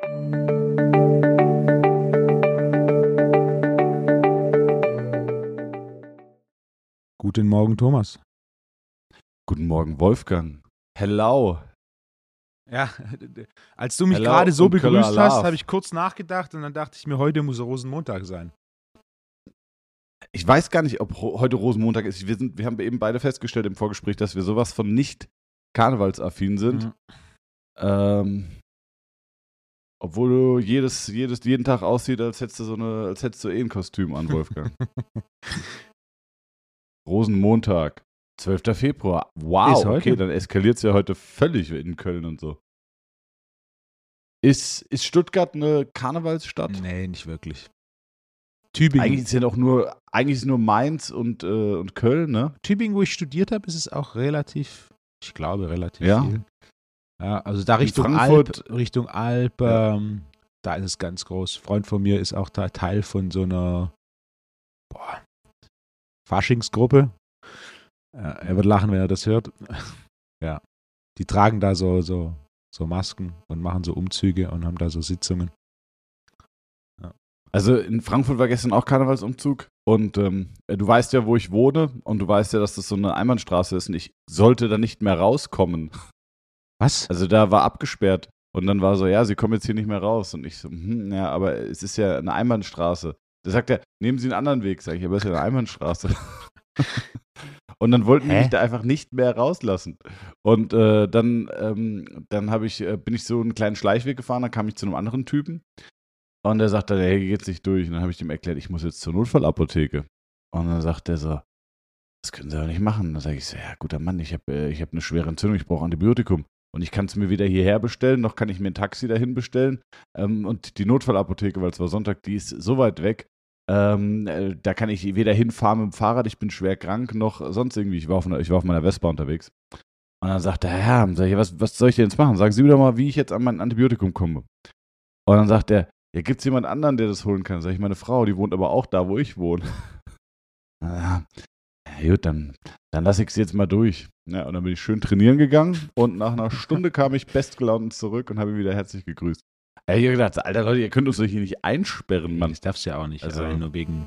Guten Morgen, Thomas. Guten Morgen, Wolfgang. Hello. Ja, als du mich Hello gerade so und Köller begrüßt hast, Love. habe ich kurz nachgedacht und dann dachte ich mir, heute muss Rosenmontag sein. Ich weiß gar nicht, ob heute Rosenmontag ist. Wir haben eben beide festgestellt im Vorgespräch, dass wir sowas von nicht karnevalsaffin sind. Obwohl du jeden Tag aussieht, als hättest du eh ein Kostüm an, Wolfgang. Rosenmontag, 12. Februar. Wow, Ist heute? okay, dann eskaliert es ja heute völlig in Köln und so. Ist Stuttgart eine Karnevalsstadt? Nee, nicht wirklich. Tübingen. Eigentlich ist ja doch nur Mainz und Köln, ne? Tübingen, wo ich studiert habe, ist es auch relativ Ja. viel. Ja, also da Richtung Alp, da ist es ganz groß. Ein Freund von mir ist auch da Teil von so einer Faschingsgruppe. Er wird lachen, wenn er das hört. Ja, die tragen da so Masken und machen so Umzüge und haben da so Sitzungen. Ja. Also in Frankfurt war gestern auch Karnevalsumzug und du weißt ja, wo ich wohne und du weißt ja, dass das so eine Einbahnstraße ist und ich sollte da nicht mehr rauskommen. Was? Also da war abgesperrt und dann war so, ja, Sie kommen jetzt hier nicht mehr raus und ich so, ja, aber es ist ja eine Einbahnstraße. Da sagt er, nehmen Sie einen anderen Weg, sage ich, aber es ist ja eine Einbahnstraße. Und dann wollten die mich da einfach nicht mehr rauslassen. Und dann bin ich so einen kleinen Schleichweg gefahren, dann kam ich zu einem anderen Typen und der sagte, hey, hier geht's nicht durch. Und dann habe ich dem erklärt, ich muss jetzt zur Notfallapotheke. Und dann sagt er so, das können Sie aber nicht machen. Dann sage ich so, ja, guter Mann, ich hab eine schwere Entzündung, ich brauche Antibiotikum. Und ich kann es mir weder hierher bestellen, noch kann ich mir ein Taxi dahin bestellen. Und die Notfallapotheke, weil es war Sonntag, die ist so weit weg, da kann ich weder hinfahren mit dem Fahrrad, ich bin schwer krank, noch sonst irgendwie. Ich war auf meiner Vespa unterwegs. Und dann sagt er, ja, sag ich, was soll ich denn jetzt machen? Sagen Sie mir doch mal, wie ich jetzt an mein Antibiotikum komme. Und dann sagt er, ja, gibt es jemand anderen, der das holen kann? Sag ich, meine Frau, die wohnt aber auch da, wo ich wohne. Ja, gut, dann lasse ich es jetzt mal durch. Ja, und dann bin ich schön trainieren gegangen und nach einer Stunde kam ich bestgelaunt zurück und habe ihn wieder herzlich gegrüßt. Ich habe gedacht, Alter Leute, ihr könnt uns doch hier nicht einsperren, Mann. Das darfst du ja auch nicht. Also nur wegen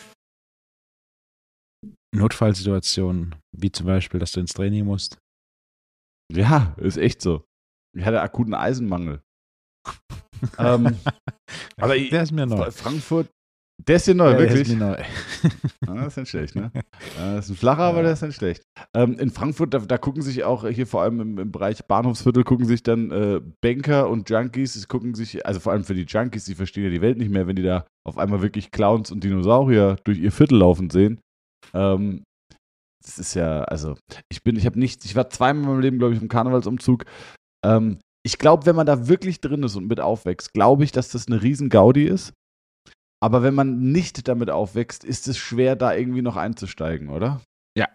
Notfallsituationen, wie zum Beispiel, dass du ins Training musst. Ja, ist echt so. Ich hatte akuten Eisenmangel. Aber der ist mir neu. Frankfurt, der ist dir neu, wirklich? Der ist mir neu. Das ist nicht schlecht, ne? Das ist ein flacher, aber der ist nicht schlecht. In Frankfurt, da gucken sich auch hier vor allem im Bereich Bahnhofsviertel, gucken sich dann Banker und Junkies, also vor allem für die Junkies, die verstehen ja die Welt nicht mehr, wenn die da auf einmal wirklich Clowns und Dinosaurier durch ihr Viertel laufen sehen. Das ist ja, also, ich war zweimal in meinem Leben, glaube ich, im Karnevalsumzug. Ich glaube, wenn man da wirklich drin ist und mit aufwächst, glaube ich, dass das eine riesen Gaudi ist. Aber wenn man nicht damit aufwächst, ist es schwer, da irgendwie noch einzusteigen, oder? Ja.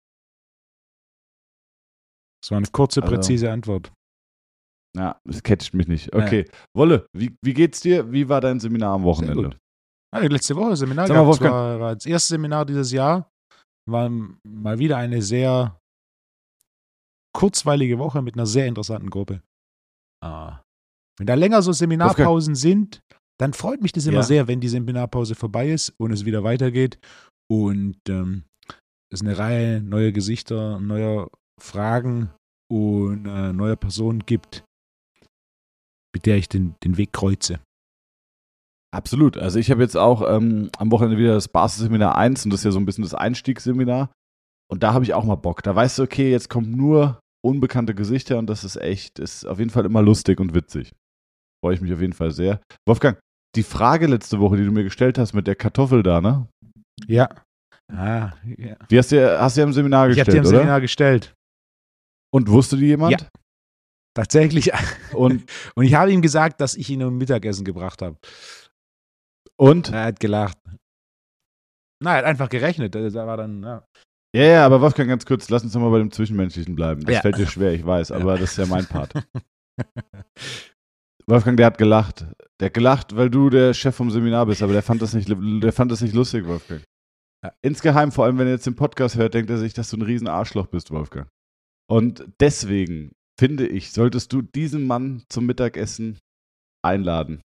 Das war eine kurze, präzise Antwort. Ja, das catcht mich nicht. Okay. Ja. Wolle, wie geht's dir? Wie war dein Seminar am Wochenende? Sehr gut. Ja, letzte Woche Seminar gehabt. Das war das erste Seminar dieses Jahr. War mal wieder eine sehr kurzweilige Woche mit einer sehr interessanten Gruppe. Wenn da länger so Seminarpausen sind, dann freut mich das immer sehr, wenn die Seminarpause vorbei ist und es wieder weitergeht und es eine Reihe neuer Gesichter, neuer Fragen und neuer Personen gibt, mit der ich den Weg kreuze. Absolut. Also ich habe jetzt auch am Wochenende wieder das Basisseminar 1 und das ist ja so ein bisschen das Einstiegsseminar und da habe ich auch mal Bock. Da weißt du, okay, jetzt kommen nur unbekannte Gesichter und das ist auf jeden Fall immer lustig und witzig. Freue ich mich auf jeden Fall sehr. Wolfgang, die Frage letzte Woche, die du mir gestellt hast mit der Kartoffel da, ne? Ja. Ja. Die hast du ja im Seminar gestellt, oder? Ich habe die im Seminar gestellt. Und wusste die jemand? Ja. Tatsächlich. Und ich habe ihm gesagt, dass ich ihn um Mittagessen gebracht habe. Und? Er hat gelacht. Na, er hat einfach gerechnet. Da war dann, ja. Ja, aber Wolfgang, ganz kurz, lass uns nochmal bei dem Zwischenmenschlichen bleiben. Das fällt dir schwer, ich weiß, aber das ist ja mein Part. Wolfgang, der hat gelacht. Der hat gelacht, weil du der Chef vom Seminar bist, aber der fand das nicht lustig, Wolfgang. Ja. Insgeheim, vor allem wenn er jetzt den Podcast hört, denkt er sich, dass du ein riesen Arschloch bist, Wolfgang. Und deswegen, finde ich, solltest du diesem Mann zum Mittagessen einladen.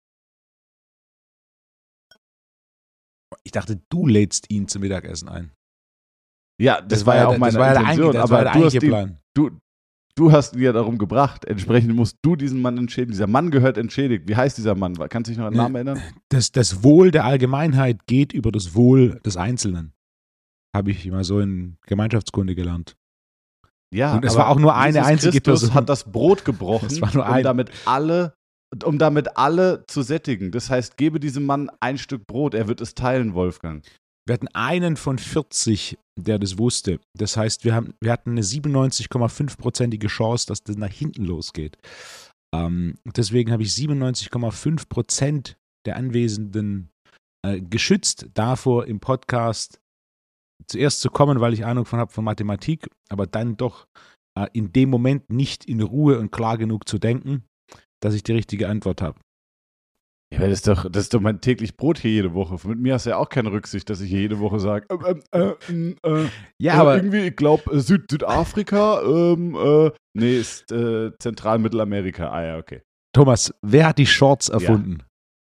Ich dachte, du lädst ihn zum Mittagessen ein. Ja, das war ja auch meine Intention, aber du hast ihn ja darum gebracht. Entsprechend musst du diesen Mann entschädigen. Dieser Mann gehört entschädigt. Wie heißt dieser Mann? Kannst du dich noch an den Namen erinnern? Das Wohl der Allgemeinheit geht über das Wohl des Einzelnen. Habe ich immer so in Gemeinschaftskunde gelernt. Ja, und es war auch nur eine Jesus einzige Christus Person. Hat das Brot gebrochen, das war nur um damit alle zu sättigen. Das heißt, gebe diesem Mann ein Stück Brot, er wird es teilen, Wolfgang. Wir hatten einen von 40, der das wusste. Das heißt, wir hatten eine 97,5%ige Chance, dass das nach hinten losgeht. Deswegen habe ich 97,5% der Anwesenden geschützt davor, im Podcast zuerst zu kommen, weil ich Ahnung habe von Mathematik, aber dann doch in dem Moment nicht in Ruhe und klar genug zu denken, dass ich die richtige Antwort habe. Ja, das ist doch mein täglich Brot hier jede Woche. Mit mir hast du ja auch keine Rücksicht, dass ich hier jede Woche sage, aber irgendwie, ich glaube, Südafrika, nee, ist Zentralmittelamerika. Ah ja, okay. Thomas, wer hat die Shorts erfunden? Ja.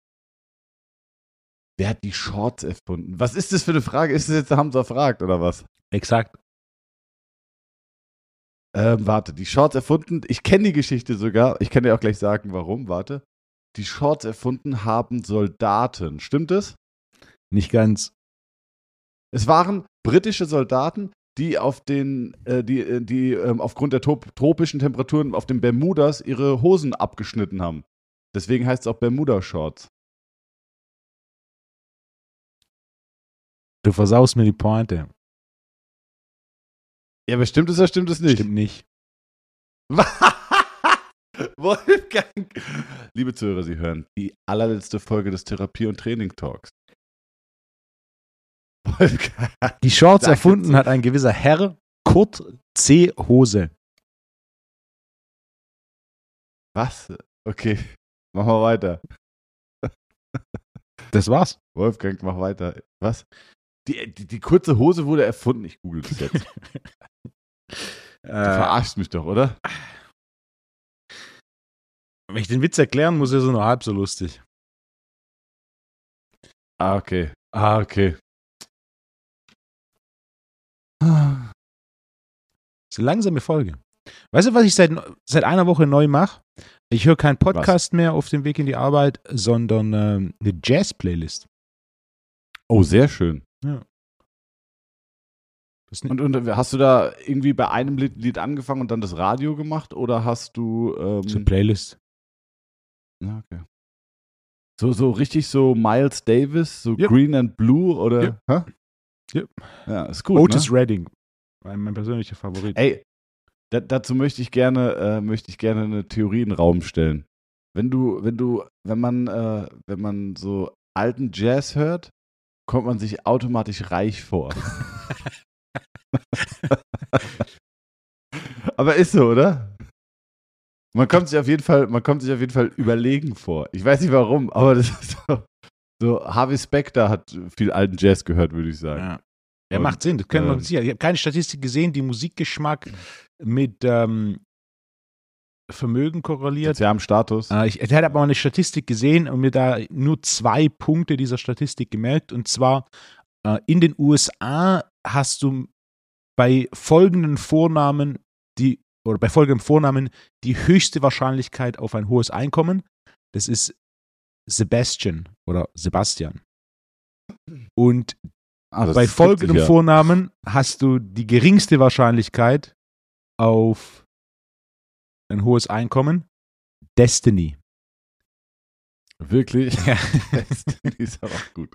Wer hat die Shorts erfunden? Was ist das für eine Frage? Ist das jetzt der Hamza fragt, oder was? Exakt. Warte, die Shorts erfunden, ich kenne die Geschichte sogar, ich kann dir auch gleich sagen, warum, warte. Die Shorts erfunden haben Soldaten, stimmt es? Nicht ganz. Es waren britische Soldaten, die aufgrund der tropischen Temperaturen auf den Bermudas ihre Hosen abgeschnitten haben. Deswegen heißt es auch Bermuda-Shorts. Du versaust mir die Pointe. Ja, aber stimmt es oder stimmt es nicht? Stimmt nicht. Wolfgang. Liebe Zuhörer, Sie hören die allerletzte Folge des Therapie- und Training-Talks. Wolfgang. Die Shorts erfunden hat ein gewisser Herr Kurt C. Hose. Was? Okay, machen wir weiter. Das war's. Wolfgang, mach weiter. Was? Die kurze Hose wurde erfunden. Ich google das jetzt. Du verarschst mich doch, oder? Wenn ich den Witz erklären muss, ist er nur halb so lustig. Okay. Das ist eine langsame Folge. Weißt du, was ich seit einer Woche neu mache? Ich höre keinen Podcast mehr auf dem Weg in die Arbeit, sondern eine Jazz-Playlist. Oh, sehr schön. Ja. Und hast du da irgendwie bei einem Lied angefangen und dann das Radio gemacht oder hast du so eine Playlist. Ja, okay. So richtig so Miles Davis, so yep. Green and Blue oder? Yep. Yep. Ja, ist gut. Otis Redding, mein persönlicher Favorit. Ey, dazu möchte ich gerne eine Theorie in den Raum stellen. Wenn man so alten Jazz hört, kommt man sich automatisch reich vor. Aber ist so, oder? Man kommt sich auf jeden Fall überlegen vor. Ich weiß nicht warum, aber das ist so Harvey Specter hat viel alten Jazz gehört, würde ich sagen. Ja. Ja, macht Sinn. Das können wir sicher. Ich habe keine Statistik gesehen, die Musikgeschmack mit Vermögen korreliert. Sozialem Status. Ich habe aber eine Statistik gesehen und mir da nur 2 Punkte dieser Statistik gemerkt. Und zwar in den USA hast du bei folgendem Vornamen die höchste Wahrscheinlichkeit auf ein hohes Einkommen. Das ist Sebastian oder Sebastian. Und bei folgendem Vornamen hast du die geringste Wahrscheinlichkeit auf ein hohes Einkommen. Destiny. Wirklich? Ja. Destiny ist auch gut.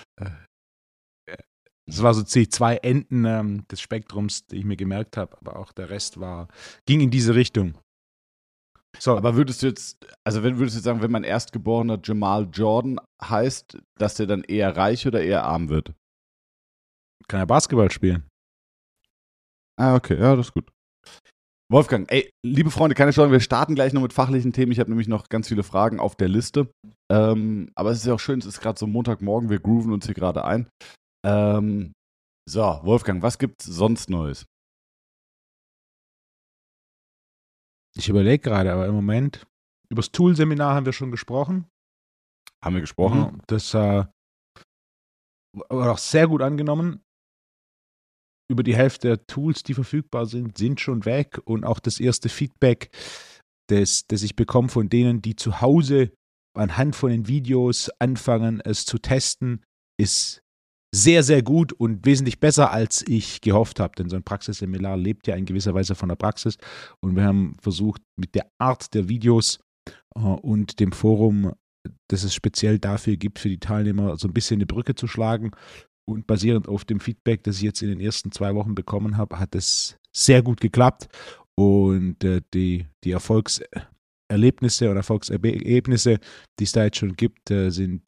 Das war so die 2 Enden des Spektrums, die ich mir gemerkt habe, aber auch der Rest ging in diese Richtung. So. Aber würdest du jetzt sagen, wenn mein erstgeborener Jamal Jordan heißt, dass der dann eher reich oder eher arm wird? Kann er Basketball spielen? Ah, okay, ja, das ist gut. Wolfgang, ey, liebe Freunde, keine Sorge, wir starten gleich noch mit fachlichen Themen. Ich habe nämlich noch ganz viele Fragen auf der Liste. Aber es ist ja auch schön, es ist gerade so Montagmorgen, wir grooven uns hier gerade ein. So, Wolfgang, was gibt's sonst Neues? Ich überlege gerade, aber im Moment Über das Tool-Seminar haben wir schon gesprochen. Haben wir gesprochen? Ja, das wurde auch sehr gut angenommen. Über die Hälfte der Tools, die verfügbar sind schon weg. Und auch das erste Feedback, das ich bekomme von denen, die zu Hause anhand von den Videos anfangen, es zu testen, ist sehr, sehr gut und wesentlich besser, als ich gehofft habe. Denn so ein Praxisseminar lebt ja in gewisser Weise von der Praxis. Und wir haben versucht, mit der Art der Videos und dem Forum, das es speziell dafür gibt, für die Teilnehmer, so ein bisschen eine Brücke zu schlagen. Und basierend auf dem Feedback, das ich jetzt in den ersten 2 Wochen bekommen habe, hat es sehr gut geklappt. Und die Erfolgserlebnisse oder Erfolgsergebnisse, die es da jetzt schon gibt, sind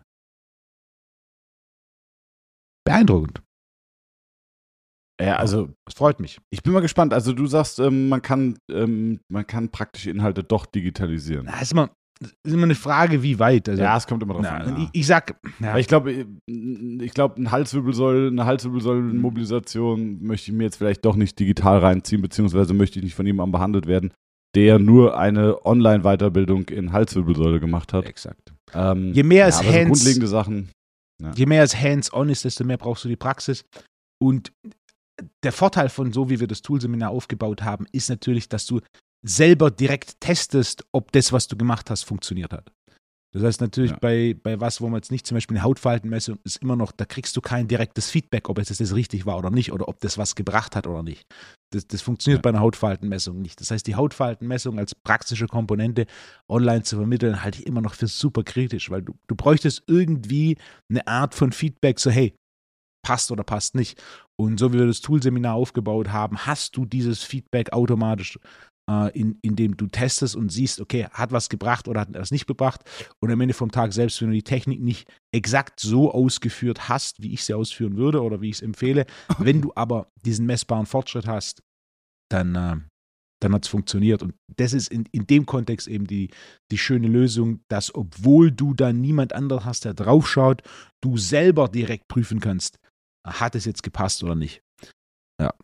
beeindruckend. Ja, also das freut mich. Ich bin mal gespannt. Also du sagst, man kann praktische Inhalte doch digitalisieren. Das ist immer eine Frage, wie weit. Also, ja, es kommt immer drauf an. Ja. Ich sag, ja. Ich glaube, eine Halswirbelsäulenmobilisation möchte ich mir jetzt vielleicht doch nicht digital reinziehen, beziehungsweise möchte ich nicht von jemandem behandelt werden, der nur eine Online-Weiterbildung in Halswirbelsäule gemacht hat. Exakt. Je mehr es grundlegende Sachen. Ja. Je mehr es hands-on ist, desto mehr brauchst du die Praxis. Und der Vorteil von so, wie wir das Tool-Seminar aufgebaut haben, ist natürlich, dass du selber direkt testest, ob das, was du gemacht hast, funktioniert hat. Das heißt natürlich bei was, wo man jetzt nicht, zum Beispiel eine Hautfaltenmessung, ist immer noch, da kriegst du kein direktes Feedback, ob es das richtig war oder nicht oder ob das was gebracht hat oder nicht. Das funktioniert bei einer Hautfaltenmessung nicht. Das heißt, die Hautfaltenmessung als praktische Komponente online zu vermitteln, halte ich immer noch für super kritisch, weil du bräuchtest irgendwie eine Art von Feedback, so hey, passt oder passt nicht. Und so wie wir das Tool-Seminar aufgebaut haben, hast du dieses Feedback automatisch, indem du testest und siehst, okay, hat was gebracht oder hat was nicht gebracht. Und am Ende vom Tag, selbst wenn du die Technik nicht exakt so ausgeführt hast, wie ich sie ausführen würde oder wie ich es empfehle, wenn du aber diesen messbaren Fortschritt hast, dann hat es funktioniert. Und das ist in dem Kontext eben die schöne Lösung, dass obwohl du dann niemand anderen hast, der draufschaut, du selber direkt prüfen kannst, hat es jetzt gepasst oder nicht. Ja.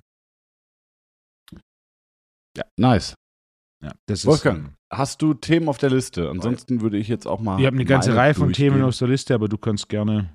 Ja, nice. Ja, Wolfgang, hast du Themen auf der Liste? Ansonsten würde ich jetzt auch mal. Wir haben eine ganze Reihe von Themen auf der Liste, aber du kannst gerne.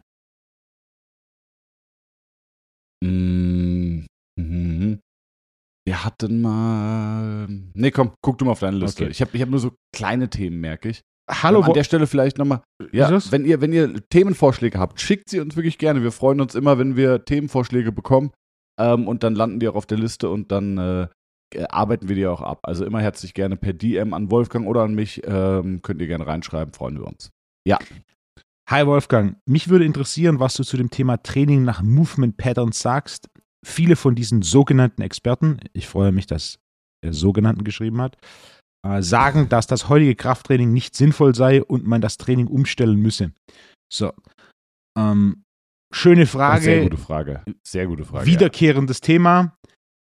Wir hatten mal. Nee, komm, guck du mal auf deine Liste. Okay. Ich hab nur so kleine Themen, merke ich. Hallo. An der Stelle vielleicht nochmal. Ja, wenn ihr Themenvorschläge habt, schickt sie uns wirklich gerne. Wir freuen uns immer, wenn wir Themenvorschläge bekommen. Und dann landen die auch auf der Liste und dann arbeiten wir die auch ab. Also immer herzlich gerne per DM an Wolfgang oder an mich. Könnt ihr gerne reinschreiben, freuen wir uns. Ja. Hi Wolfgang, mich würde interessieren, was du zu dem Thema Training nach Movement Patterns sagst. Viele von diesen sogenannten Experten, ich freue mich, dass er sogenannten geschrieben hat, sagen, dass das heutige Krafttraining nicht sinnvoll sei und man das Training umstellen müsse. So. Schöne Frage. Sehr gute Frage. Sehr gute Frage. Wiederkehrendes Thema.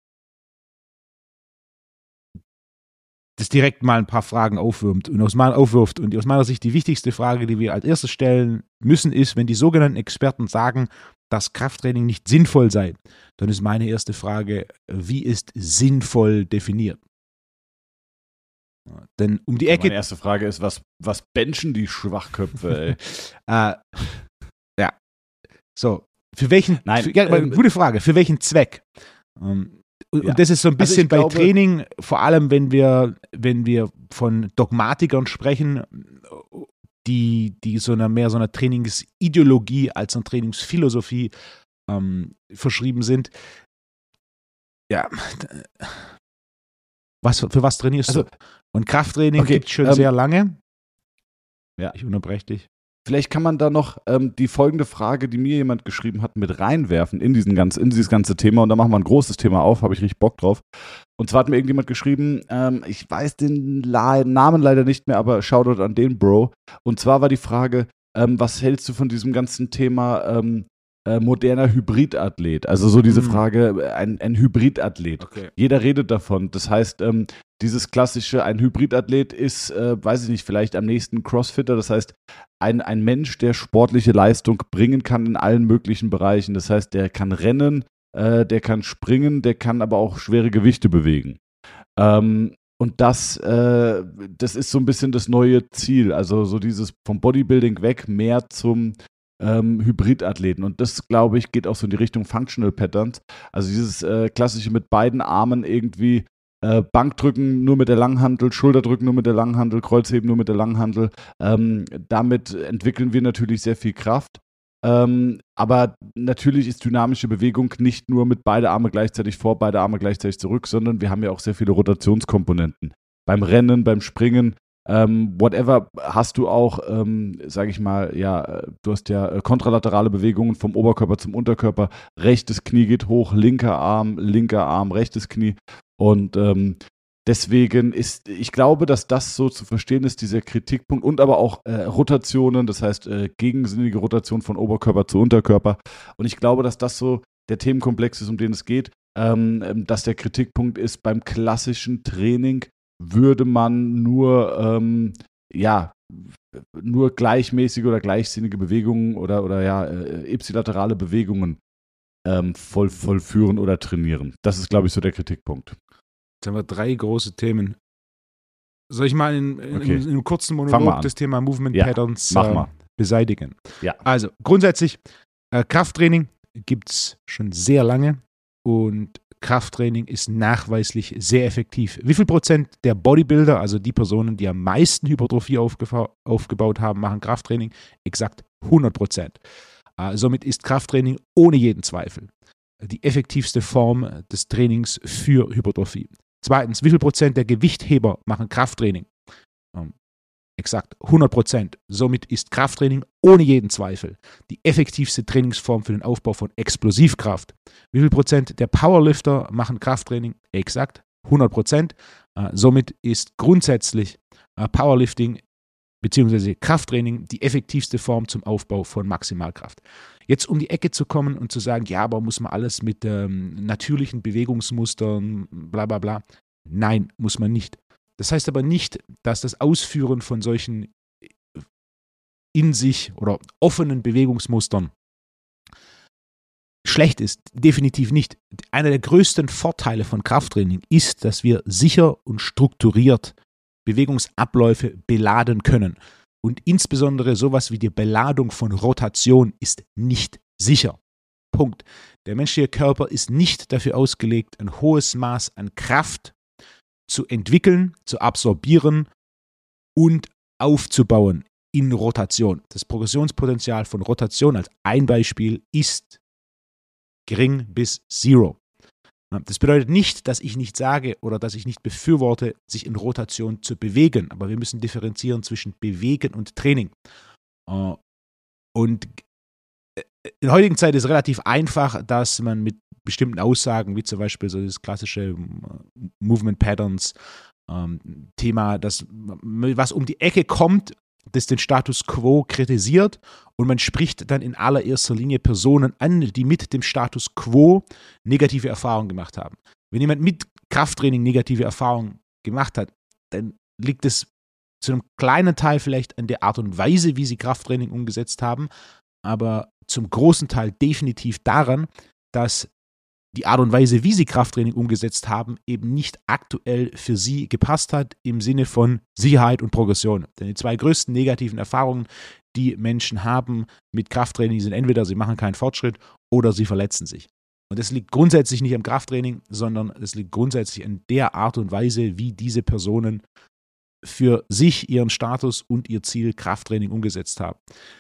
Das direkt mal ein paar Fragen aufwirft. Und aus meiner Sicht die wichtigste Frage, die wir als erstes stellen müssen, ist, wenn die sogenannten Experten sagen, dass Krafttraining nicht sinnvoll sei, dann ist meine erste Frage, wie ist sinnvoll definiert? Denn um die Ecke. Meine erste Frage ist, was benchen die Schwachköpfe, ey? Ja. So, für welchen. Gute Frage, für welchen Zweck? Und das ist so ein bisschen bei Training, vor allem wenn wir von Dogmatikern sprechen, die so einer Trainingsideologie als eine Trainingsphilosophie verschrieben sind. Ja, für was trainierst du? Und Krafttraining gibt es schon sehr lange. Ja. Ich unterbreche dich. Vielleicht kann man da noch die folgende Frage, die mir jemand geschrieben hat, mit reinwerfen in dieses ganze Thema. Und da machen wir ein großes Thema auf, habe ich richtig Bock drauf. Und zwar hat mir irgendjemand geschrieben, ich weiß den Namen leider nicht mehr, aber Shoutout an den Bro. Und zwar war die Frage, was hältst du von diesem ganzen Thema moderner Hybridathlet? Also so diese Frage, ein Hybridathlet. Okay. Jeder redet davon. Das heißt, dieses klassische, ein Hybridathlet ist, weiß ich nicht, vielleicht am nächsten Crossfitter. Das heißt, ein Mensch, der sportliche Leistung bringen kann in allen möglichen Bereichen. Das heißt, der kann rennen, der kann springen, der kann aber auch schwere Gewichte bewegen. Und das ist so ein bisschen das neue Ziel. Also so dieses vom Bodybuilding weg mehr zum Hybridathleten. Und das, glaube ich, geht auch so in die Richtung Functional Patterns. Also dieses klassische mit beiden Armen irgendwie Bankdrücken nur mit der Langhantel, Schulterdrücken nur mit der Langhantel, Kreuzheben nur mit der Langhantel. Damit entwickeln wir natürlich sehr viel Kraft. Aber natürlich ist dynamische Bewegung nicht nur mit beide Arme gleichzeitig vor, beide Arme gleichzeitig zurück, sondern wir haben ja auch sehr viele Rotationskomponenten. Beim Rennen, beim Springen, whatever, hast du auch, sage ich mal, ja, du hast ja kontralaterale Bewegungen vom Oberkörper zum Unterkörper. Rechtes Knie geht hoch, linker Arm, rechtes Knie. Und deswegen ich glaube, dass das so zu verstehen ist, dieser Kritikpunkt und aber auch Rotationen, das heißt gegensinnige Rotation von Oberkörper zu Unterkörper. Und ich glaube, dass das so der Themenkomplex ist, um den es geht, dass der Kritikpunkt ist, beim klassischen Training würde man nur gleichmäßige oder gleichsinnige Bewegungen oder ipsilaterale Bewegungen vollführen oder trainieren. Das ist, glaube ich, so der Kritikpunkt. Jetzt haben wir 3 große Themen. Soll ich mal in einem kurzen Monolog das Thema Movement Patterns beseitigen? Ja. Also grundsätzlich, Krafttraining gibt es schon sehr lange und Krafttraining ist nachweislich sehr effektiv. Wie viel Prozent der Bodybuilder, also die Personen, die am meisten Hypertrophie aufgebaut haben, machen Krafttraining? Exakt 100%. Somit ist Krafttraining ohne jeden Zweifel die effektivste Form des Trainings für Hypertrophie. Zweitens, wie viel Prozent der Gewichtheber machen Krafttraining? Exakt 100%. Somit ist Krafttraining ohne jeden Zweifel die effektivste Trainingsform für den Aufbau von Explosivkraft. Wie viel Prozent der Powerlifter machen Krafttraining? Exakt 100%. Somit ist grundsätzlich Powerlifting bzw. Krafttraining die effektivste Form zum Aufbau von Maximalkraft. Jetzt um die Ecke zu kommen und zu sagen, ja, aber muss man alles mit natürlichen Bewegungsmustern, bla bla bla. Nein, muss man nicht. Das heißt aber nicht, dass das Ausführen von solchen in sich oder offenen Bewegungsmustern schlecht ist. Definitiv nicht. Einer der größten Vorteile von Krafttraining ist, dass wir sicher und strukturiert Bewegungsabläufe beladen können. Und insbesondere sowas wie die Beladung von Rotation ist nicht sicher. Punkt. Der menschliche Körper ist nicht dafür ausgelegt, ein hohes Maß an Kraft zu entwickeln, zu absorbieren und aufzubauen in Rotation. Das Progressionspotenzial von Rotation als ein Beispiel ist gering bis zero. Das bedeutet nicht, dass ich nicht sage oder dass ich nicht befürworte, sich in Rotation zu bewegen, aber wir müssen differenzieren zwischen Bewegen und Training. Und in der heutigen Zeit ist es relativ einfach, dass man mit bestimmten Aussagen, wie zum Beispiel so das klassische Movement Patterns Thema, das, was um die Ecke kommt, das den Status Quo kritisiert und man spricht dann in allererster Linie Personen an, die mit dem Status Quo negative Erfahrungen gemacht haben. Wenn jemand mit Krafttraining negative Erfahrungen gemacht hat, dann liegt es zu einem kleinen Teil vielleicht an der Art und Weise, wie sie Krafttraining umgesetzt haben, aber zum großen Teil definitiv daran, dass die Art und Weise, wie sie Krafttraining umgesetzt haben, eben nicht aktuell für sie gepasst hat im Sinne von Sicherheit und Progression. Denn die 2 größten negativen Erfahrungen, die Menschen haben mit Krafttraining, sind entweder sie machen keinen Fortschritt oder sie verletzen sich. Und das liegt grundsätzlich nicht am Krafttraining, sondern es liegt grundsätzlich an der Art und Weise, wie diese Personen für sich, ihren Status und ihr Ziel Krafttraining umgesetzt haben.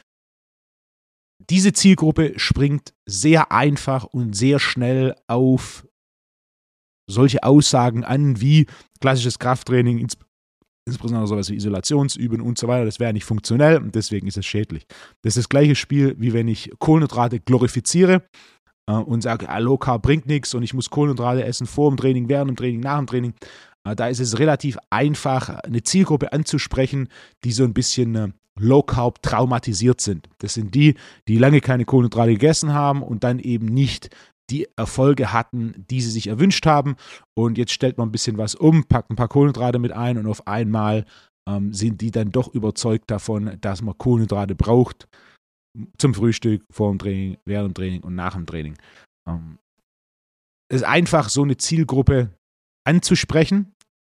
Diese Zielgruppe springt sehr einfach und sehr schnell auf solche Aussagen an wie klassisches Krafttraining, insbesondere sowas wie Isolationsüben und so weiter. Das wäre nicht funktionell und deswegen ist es schädlich. Das ist das gleiche Spiel, wie wenn ich Kohlenhydrate glorifiziere und sage, Low Carb bringt nichts und ich muss Kohlenhydrate essen vor dem Training, während dem Training, nach dem Training. Da ist es relativ einfach, eine Zielgruppe anzusprechen, die so ein bisschen Low Carb traumatisiert sind. Das sind die, die lange keine Kohlenhydrate gegessen haben und dann eben nicht die Erfolge hatten, die sie sich erwünscht haben. Und jetzt stellt man ein bisschen was um, packt ein paar Kohlenhydrate mit ein und auf einmal sind die dann doch überzeugt davon, dass man Kohlenhydrate braucht zum Frühstück, vor dem Training, während dem Training und nach dem Training. Es ist einfach, so eine Zielgruppe anzusprechen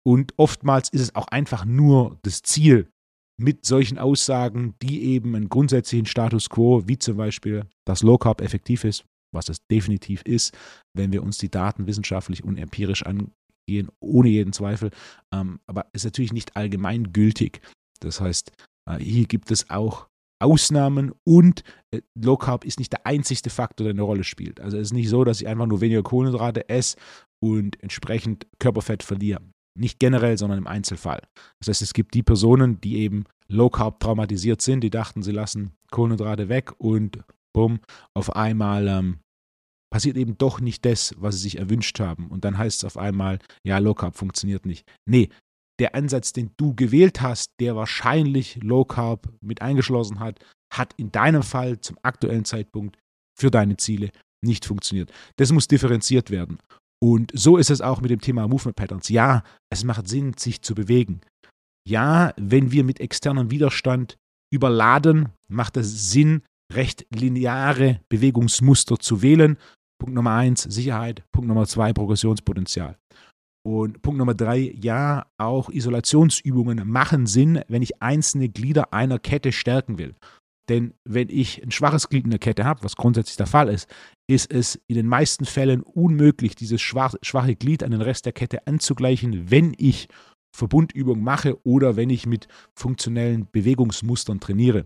Und oftmals ist es auch einfach nur das Ziel, mit solchen Aussagen, die eben einen grundsätzlichen Status quo, wie zum Beispiel, dass Low Carb effektiv ist, was es definitiv ist, wenn wir uns die Daten wissenschaftlich und empirisch angehen, ohne jeden Zweifel, aber ist natürlich nicht allgemeingültig. Das heißt, hier gibt es auch Ausnahmen und Low Carb ist nicht der einzigste Faktor, der eine Rolle spielt. Also es ist nicht so, dass ich einfach nur weniger Kohlenhydrate esse und entsprechend Körperfett verliere. Nicht generell, sondern im Einzelfall. Das heißt, es gibt die Personen, die eben Low Carb traumatisiert sind, die dachten, sie lassen Kohlenhydrate weg und bumm, auf einmal passiert eben doch nicht das, was sie sich erwünscht haben. Und dann heißt es auf einmal, ja, Low Carb funktioniert nicht. Nee, der Ansatz, den du gewählt hast, der wahrscheinlich Low Carb mit eingeschlossen hat, hat in deinem Fall zum aktuellen Zeitpunkt für deine Ziele nicht funktioniert. Das muss differenziert werden. Und so ist es auch mit dem Thema Movement Patterns. Ja, es macht Sinn, sich zu bewegen. Ja, wenn wir mit externem Widerstand überladen, macht es Sinn, recht lineare Bewegungsmuster zu wählen. Punkt Nummer 1, Sicherheit. Punkt Nummer 2, Progressionspotenzial. Und Punkt Nummer 3, ja, auch Isolationsübungen machen Sinn, wenn ich einzelne Glieder einer Kette stärken will. Denn wenn ich ein schwaches Glied in der Kette habe, was grundsätzlich der Fall ist, ist es in den meisten Fällen unmöglich, dieses schwache Glied an den Rest der Kette anzugleichen, wenn ich Verbundübungen mache oder wenn ich mit funktionellen Bewegungsmustern trainiere.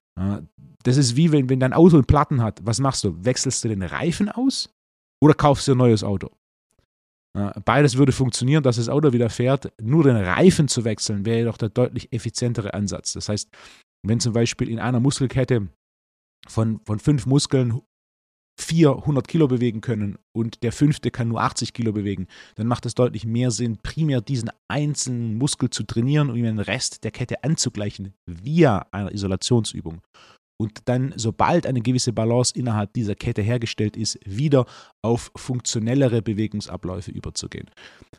Das ist wie wenn dein Auto einen Platten hat. Was machst du? Wechselst du den Reifen aus oder kaufst du ein neues Auto? Beides würde funktionieren, dass das Auto wieder fährt. Nur den Reifen zu wechseln wäre jedoch der deutlich effizientere Ansatz. Das heißt, wenn zum Beispiel in einer Muskelkette von 5 Muskeln 400 Kilo bewegen können und der 5. kann nur 80 Kilo bewegen, dann macht es deutlich mehr Sinn, primär diesen einzelnen Muskel zu trainieren und ihm den Rest der Kette anzugleichen via einer Isolationsübung. Und dann, sobald eine gewisse Balance innerhalb dieser Kette hergestellt ist, wieder auf funktionellere Bewegungsabläufe überzugehen.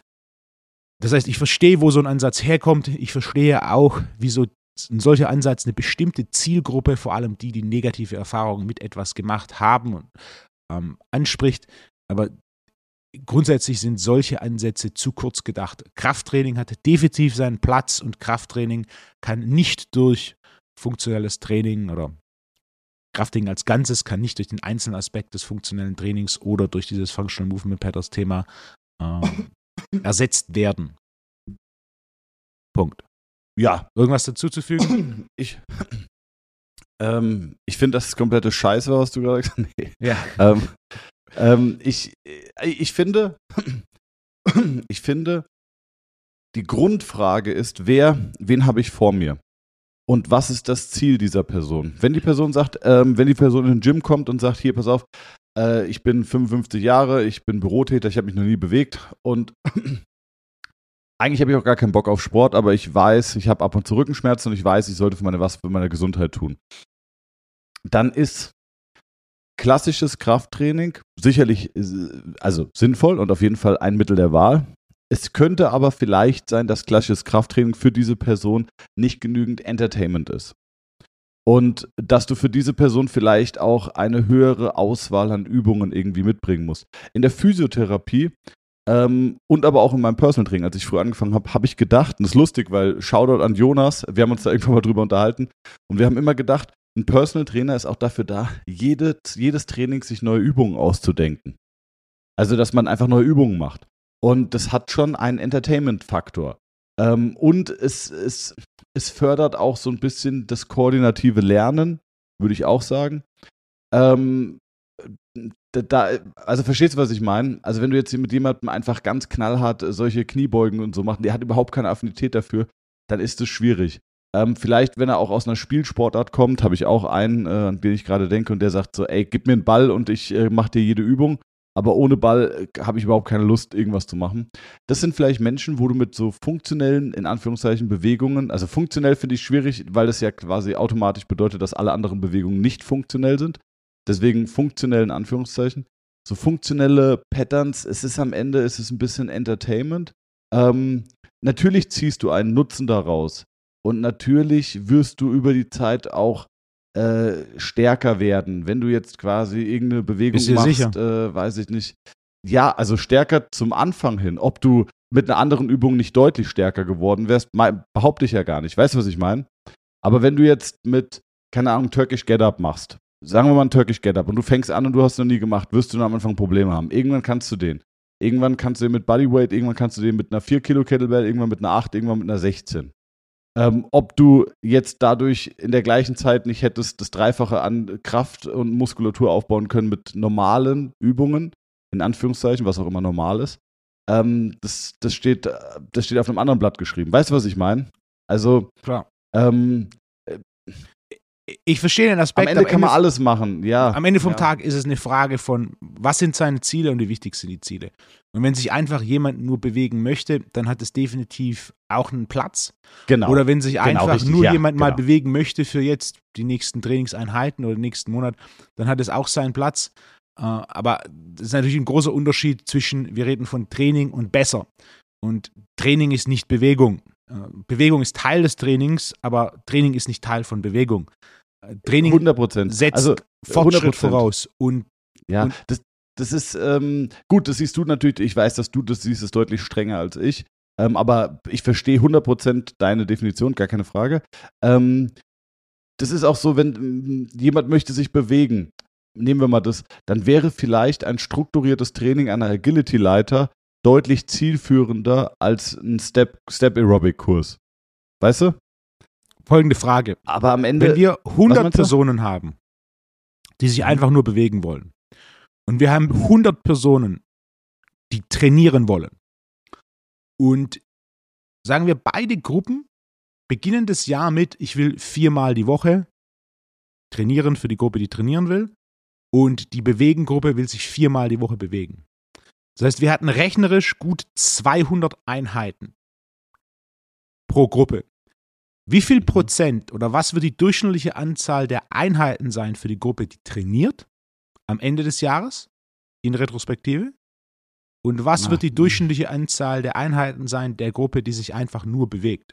Das heißt, ich verstehe, wo so ein Ansatz herkommt. Ich verstehe auch, wieso ein solcher Ansatz eine bestimmte Zielgruppe, vor allem die negative Erfahrungen mit etwas gemacht haben, und anspricht. Aber grundsätzlich sind solche Ansätze zu kurz gedacht. Krafttraining hat definitiv seinen Platz und Krafttraining kann nicht durch funktionelles Training oder Krafttraining als Ganzes kann nicht durch den einzelnen Aspekt des funktionellen Trainings oder durch dieses Functional Movement Patterns Thema ersetzt werden. Punkt. Ja, irgendwas dazu zu fügen? Ich finde, das ist komplette Scheiße, was du gerade gesagt hast. Nee. Ja. Ich finde, die Grundfrage ist, wen habe ich vor mir? Und was ist das Ziel dieser Person? Wenn die Person sagt, wenn die Person in den Gym kommt und sagt, hier, pass auf, ich bin 55 Jahre, ich bin Bürotäter, ich habe mich noch nie bewegt und eigentlich habe ich auch gar keinen Bock auf Sport, aber ich weiß, ich habe ab und zu Rückenschmerzen und ich weiß, ich sollte was für meine Gesundheit tun. Dann ist klassisches Krafttraining sicherlich sinnvoll und auf jeden Fall ein Mittel der Wahl. Es könnte aber vielleicht sein, dass klassisches Krafttraining für diese Person nicht genügend Entertainment ist. Und dass du für diese Person vielleicht auch eine höhere Auswahl an Übungen irgendwie mitbringen musst. In der Physiotherapie und aber auch in meinem Personal Training, als ich früher angefangen habe, habe ich gedacht, und das ist lustig, weil Shoutout an Jonas, wir haben uns da irgendwann mal drüber unterhalten und wir haben immer gedacht, ein Personal Trainer ist auch dafür da, jedes Training sich neue Übungen auszudenken. Also, dass man einfach neue Übungen macht. Und das hat schon einen Entertainment-Faktor. Und es fördert auch so ein bisschen das koordinative Lernen, würde ich auch sagen. Also verstehst du, was ich meine? Also wenn du jetzt mit jemandem einfach ganz knallhart solche Kniebeugen und so machst, der hat überhaupt keine Affinität dafür, dann ist es schwierig. Vielleicht, wenn er auch aus einer Spielsportart kommt, habe ich auch einen, an den ich gerade denke, und der sagt so, ey, gib mir einen Ball und ich mache dir jede Übung, aber ohne Ball habe ich überhaupt keine Lust, irgendwas zu machen. Das sind vielleicht Menschen, wo du mit so funktionellen, in Anführungszeichen, Bewegungen, also funktionell finde ich schwierig, weil das ja quasi automatisch bedeutet, dass alle anderen Bewegungen nicht funktionell sind. Deswegen funktionell in Anführungszeichen. So funktionelle Patterns, es ist am Ende, es ist ein bisschen Entertainment. Natürlich ziehst du einen Nutzen daraus. Und natürlich wirst du über die Zeit auch stärker werden, wenn du jetzt quasi irgendeine Bewegung machst, weiß ich nicht. Ja, also stärker zum Anfang hin. Ob du mit einer anderen Übung nicht deutlich stärker geworden wärst, behaupte ich ja gar nicht. Weißt du, was ich meine? Aber wenn du jetzt mit, keine Ahnung, Turkish Get-Up machst, sagen wir mal ein Turkish Get-Up und du fängst an und du hast es noch nie gemacht, wirst du am Anfang Probleme haben. Irgendwann kannst du den. Irgendwann kannst du den mit Bodyweight, irgendwann kannst du den mit einer 4 Kilo Kettlebell, irgendwann mit einer 8, irgendwann mit einer 16. Ob du jetzt dadurch in der gleichen Zeit nicht hättest das Dreifache an Kraft und Muskulatur aufbauen können mit normalen Übungen, in Anführungszeichen, was auch immer normal ist, das steht auf einem anderen Blatt geschrieben. Weißt du, was ich meine? Also, klar. Ich verstehe den Aspekt. Am Ende kann man alles machen, ja. Am Ende vom Tag ist es eine Frage von, was sind seine Ziele und wie wichtig sind die Ziele. Und wenn sich einfach jemand nur bewegen möchte, dann hat es definitiv auch einen Platz. Genau. Oder wenn sich einfach richtig, nur jemand mal bewegen möchte für jetzt die nächsten Trainingseinheiten oder den nächsten Monat, dann hat es auch seinen Platz. Aber das ist natürlich ein großer Unterschied zwischen, wir reden von Training und besser. Und Training ist nicht Bewegung. Bewegung ist Teil des Trainings, aber Training ist nicht Teil von Bewegung. Training 100%. setzt Fortschritt 100%. voraus. Das ist gut, das siehst du natürlich, ich weiß, dass du das siehst, ist deutlich strenger als ich, aber ich verstehe 100% deine Definition, gar keine Frage. Das ist auch so, wenn jemand möchte sich bewegen, nehmen wir mal das, dann wäre vielleicht ein strukturiertes Training einer Agility-Leiter deutlich zielführender als ein Step-Aerobic-Kurs. Weißt du? Folgende Frage. Aber am Ende. Wenn wir 100 Personen haben, die sich einfach nur bewegen wollen, und wir haben 100 Personen, die trainieren wollen, und sagen wir, beide Gruppen beginnen das Jahr mit, ich will 4-mal die Woche trainieren für die Gruppe, die trainieren will, und die Bewegen-Gruppe will sich 4-mal die Woche bewegen. Das heißt, wir hatten rechnerisch gut 200 Einheiten pro Gruppe. Wie viel Prozent oder was wird die durchschnittliche Anzahl der Einheiten sein für die Gruppe, die trainiert am Ende des Jahres in Retrospektive? Und was wird die durchschnittliche Anzahl der Einheiten sein der Gruppe, die sich einfach nur bewegt?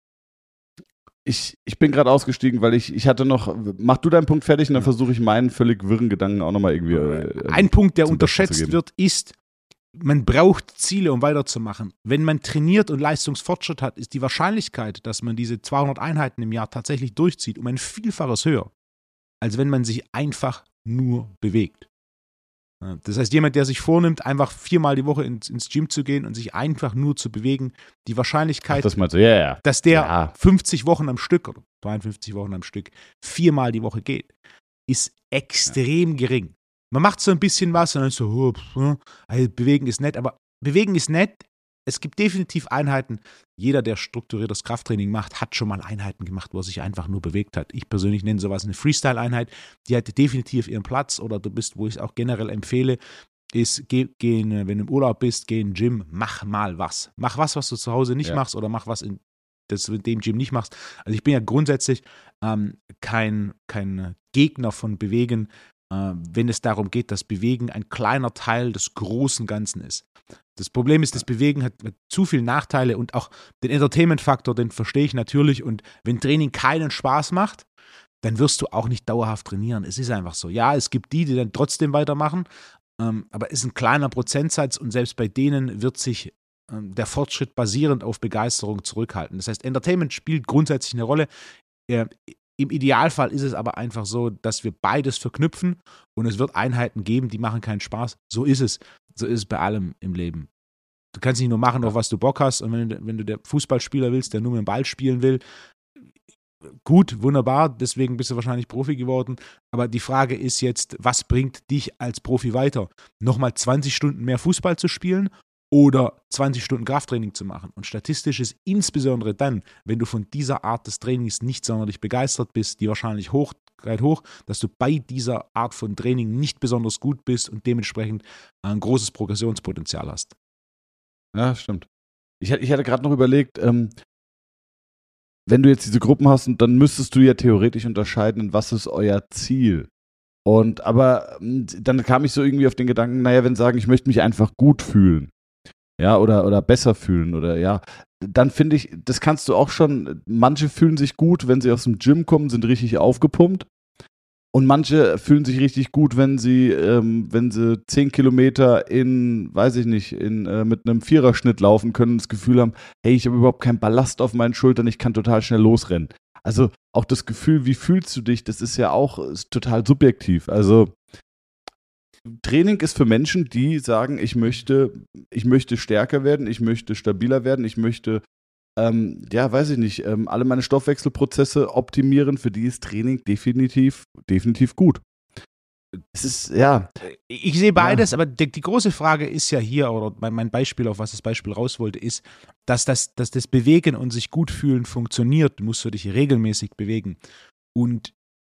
Ich bin gerade ausgestiegen, weil ich hatte noch, mach du deinen Punkt fertig und dann versuche ich meinen völlig wirren Gedanken auch nochmal irgendwie. Ein Punkt, der unterschätzt wird, ist, man braucht Ziele, um weiterzumachen. Wenn man trainiert und Leistungsfortschritt hat, ist die Wahrscheinlichkeit, dass man diese 200 Einheiten im Jahr tatsächlich durchzieht, um ein Vielfaches höher, als wenn man sich einfach nur bewegt. Das heißt, jemand, der sich vornimmt, einfach 4-mal die Woche ins Gym zu gehen und sich einfach nur zu bewegen, die Wahrscheinlichkeit, dass der 50 Wochen am Stück oder 53 Wochen am Stück 4-mal die Woche geht, ist extrem gering. Man macht so ein bisschen was und dann so, bewegen ist nett, aber bewegen ist nett. Es gibt definitiv Einheiten. Jeder, der strukturiertes Krafttraining macht, hat schon mal Einheiten gemacht, wo er sich einfach nur bewegt hat. Ich persönlich nenne sowas eine Freestyle-Einheit. Die hat definitiv ihren Platz, oder du bist, wo ich es auch generell empfehle, ist, wenn du im Urlaub bist, geh in den Gym, mach mal was. Mach was du zu Hause nicht machst, oder mach was, das du in dem Gym nicht machst. Also ich bin ja grundsätzlich kein Gegner von Bewegen, wenn es darum geht, dass Bewegen ein kleiner Teil des großen Ganzen ist. Das Problem ist, das Bewegen hat zu viele Nachteile, und auch den Entertainment-Faktor, den verstehe ich natürlich, und wenn Training keinen Spaß macht, dann wirst du auch nicht dauerhaft trainieren. Es ist einfach so. Ja, es gibt die dann trotzdem weitermachen, aber es ist ein kleiner Prozentsatz, und selbst bei denen wird sich der Fortschritt basierend auf Begeisterung zurückhalten. Das heißt, Entertainment spielt grundsätzlich eine Rolle. Im Idealfall ist es aber einfach so, dass wir beides verknüpfen, und es wird Einheiten geben, die machen keinen Spaß. So ist es. So ist es bei allem im Leben. Du kannst nicht nur machen, auf was du Bock hast, und wenn du der Fußballspieler willst, der nur mit dem Ball spielen will, gut, wunderbar, deswegen bist du wahrscheinlich Profi geworden, aber die Frage ist jetzt, was bringt dich als Profi weiter? Nochmal 20 Stunden mehr Fußball zu spielen oder 20 Stunden Krafttraining zu machen? Und statistisch ist insbesondere dann, wenn du von dieser Art des Trainings nicht sonderlich begeistert bist, die wahrscheinlich hoch, dass du bei dieser Art von Training nicht besonders gut bist und dementsprechend ein großes Progressionspotenzial hast. Ja, stimmt. Ich hatte gerade noch überlegt, wenn du jetzt diese Gruppen hast, dann müsstest du ja theoretisch unterscheiden, was ist euer Ziel. Aber dann kam ich so irgendwie auf den Gedanken, naja, wenn sagen, ich möchte mich einfach gut fühlen, ja, oder besser fühlen, oder ja, dann finde ich, das kannst du auch schon, manche fühlen sich gut, wenn sie aus dem Gym kommen, sind richtig aufgepumpt. Und manche fühlen sich richtig gut, wenn sie 10 Kilometer weiß ich nicht, mit einem Viererschnitt laufen können und das Gefühl haben, hey, ich habe überhaupt keinen Ballast auf meinen Schultern, ich kann total schnell losrennen. Also auch das Gefühl, wie fühlst du dich, das ist ja auch total subjektiv. Also Training ist für Menschen, die sagen, ich möchte stärker werden, ich möchte stabiler werden, ich möchte weiß ich nicht, alle meine Stoffwechselprozesse optimieren, für die ist Training definitiv gut. Es ist, ja. Ich sehe beides, aber die große Frage ist ja hier, oder mein Beispiel, auf was das Beispiel raus wollte, ist, dass das Bewegen und sich gut fühlen funktioniert. Du musst dich regelmäßig bewegen. Und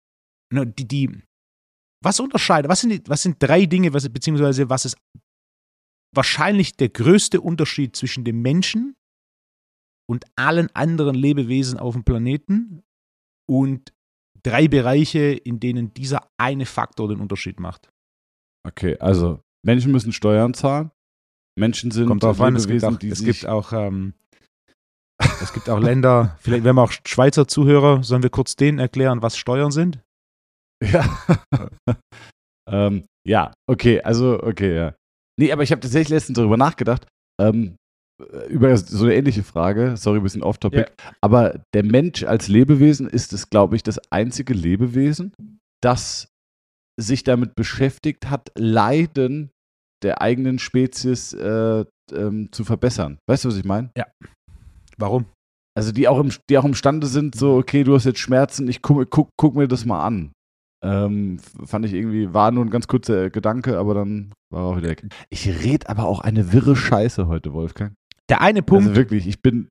was unterscheidet, was sind 3 Dinge, beziehungsweise was ist wahrscheinlich der größte Unterschied zwischen dem Menschen und allen anderen Lebewesen auf dem Planeten und 3 Bereiche, in denen dieser eine Faktor den Unterschied macht. Okay, also Menschen müssen Steuern zahlen. Menschen sind Kommt drauf an, es gibt auch Länder, vielleicht wir haben auch Schweizer Zuhörer, sollen wir kurz denen erklären, was Steuern sind? Ja. Ja, okay, ja. Nee, aber ich habe tatsächlich letztens darüber nachgedacht, über so eine ähnliche Frage, sorry, ein bisschen off-topic, aber der Mensch als Lebewesen ist es, glaube ich, das einzige Lebewesen, das sich damit beschäftigt hat, Leiden der eigenen Spezies zu verbessern. Weißt du, was ich meine? Ja. Warum? Also die auch imstande sind, so, okay, du hast jetzt Schmerzen, ich guck mir das mal an. Fand ich irgendwie, war nur ein ganz kurzer Gedanke, aber dann war er auch wieder weg. Ich rede aber auch eine wirre Scheiße heute, Wolfgang. Der eine Punkt also wirklich,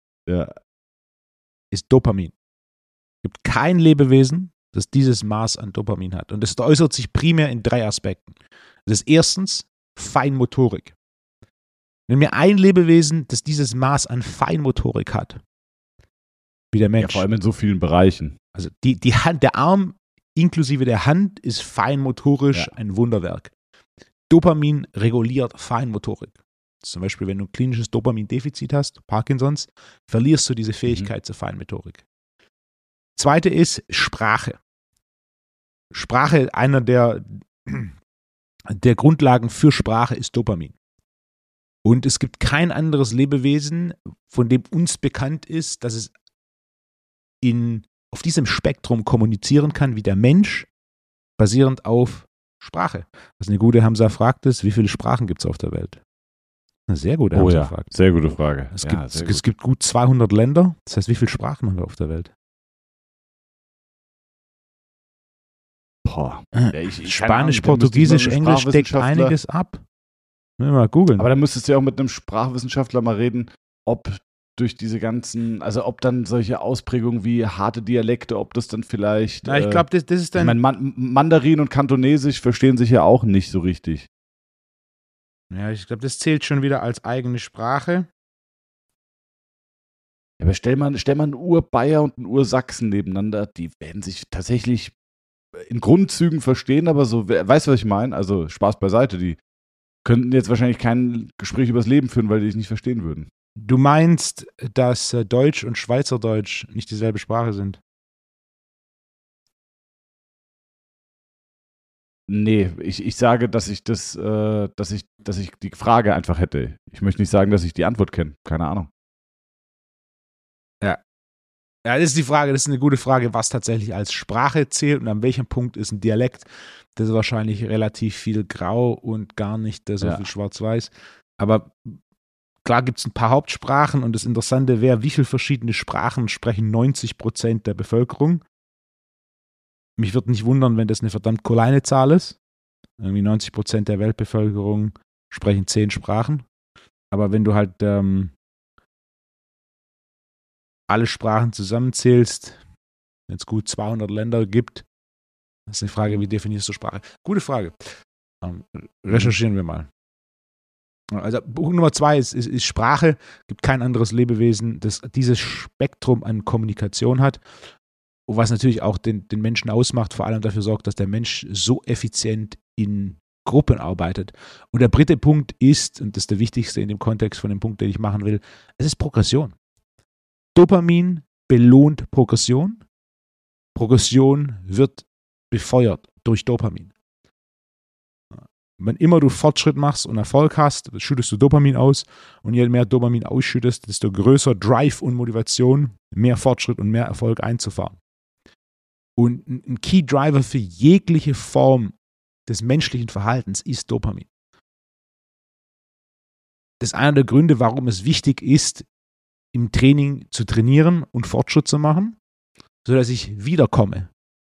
ist Dopamin. Es gibt kein Lebewesen, das dieses Maß an Dopamin hat. Und das äußert sich primär in 3 Aspekten. Das ist erstens Feinmotorik. Wenn mir ein Lebewesen, das dieses Maß an Feinmotorik hat, wie der Mensch. Ja, vor allem in so vielen Bereichen. Also die Hand, der Arm inklusive der Hand ist feinmotorisch ein Wunderwerk. Dopamin reguliert Feinmotorik. Zum Beispiel, wenn du ein klinisches Dopamindefizit hast, Parkinsons, verlierst du diese Fähigkeit zur Feinmotorik. Zweite ist Sprache. Sprache, einer der Grundlagen für Sprache ist Dopamin. Und es gibt kein anderes Lebewesen, von dem uns bekannt ist, dass es auf diesem Spektrum kommunizieren kann wie der Mensch, basierend auf Sprache. Was eine gute Hamza fragt ist, wie viele Sprachen gibt es auf der Welt? Eine sehr gute Hamza fragt. Sehr gute Frage. Es gibt gut 200 Länder. Das heißt, wie viele Sprachen haben wir auf der Welt? Boah. Spanisch, Portugiesisch, Englisch deckt einiges ab. Mal googeln. Aber da müsstest du ja auch mit einem Sprachwissenschaftler mal reden, ob durch diese ganzen, also ob dann solche Ausprägungen wie harte Dialekte, ob das dann vielleicht. Na, ich glaube, das ist dann. Ich meine, Mandarin und Kantonesisch verstehen sich ja auch nicht so richtig. Ja, ich glaube, das zählt schon wieder als eigene Sprache. Ja, aber stell mal einen Urbayer und einen Ursachsen nebeneinander, die werden sich tatsächlich in Grundzügen verstehen, aber so, weißt du, was ich meine? Also Spaß beiseite, die könnten jetzt wahrscheinlich kein Gespräch übers Leben führen, weil die dich nicht verstehen würden. Du meinst, dass Deutsch und Schweizerdeutsch nicht dieselbe Sprache sind? Nee, ich sage, dass ich die Frage einfach hätte. Ich möchte nicht sagen, dass ich die Antwort kenne. Keine Ahnung. Ja. Ja, das ist die Frage, das ist eine gute Frage, was tatsächlich als Sprache zählt und an welchem Punkt ist ein Dialekt. Das ist wahrscheinlich relativ viel grau und gar nicht so viel schwarz-weiß. Aber klar gibt es ein paar Hauptsprachen und das Interessante wäre, wie viele verschiedene Sprachen sprechen 90% der Bevölkerung. Mich würde nicht wundern, wenn das eine verdammt kleine Zahl ist. Irgendwie 90% der Weltbevölkerung sprechen 10 Sprachen. Aber wenn du halt alle Sprachen zusammenzählst, wenn es gut 200 Länder gibt, das ist eine Frage, wie definierst du Sprache? Gute Frage. Recherchieren wir mal. Also Punkt Nummer 2 ist Sprache. Es gibt kein anderes Lebewesen, das dieses Spektrum an Kommunikation hat. Und was natürlich auch den Menschen ausmacht, vor allem dafür sorgt, dass der Mensch so effizient in Gruppen arbeitet. Und der 3. Punkt ist, und das ist der wichtigste in dem Kontext von dem Punkt, den ich machen will, es ist Progression. Dopamin belohnt Progression. Progression wird befeuert. durch Dopamin. Wenn immer du Fortschritt machst und Erfolg hast, schüttest du Dopamin aus und je mehr Dopamin ausschüttest, desto größer Drive und Motivation, mehr Fortschritt und mehr Erfolg einzufahren. Und ein Key Driver für jegliche Form des menschlichen Verhaltens ist Dopamin. Das ist einer der Gründe, warum es wichtig ist, im Training zu trainieren und Fortschritt zu machen, sodass ich wiederkomme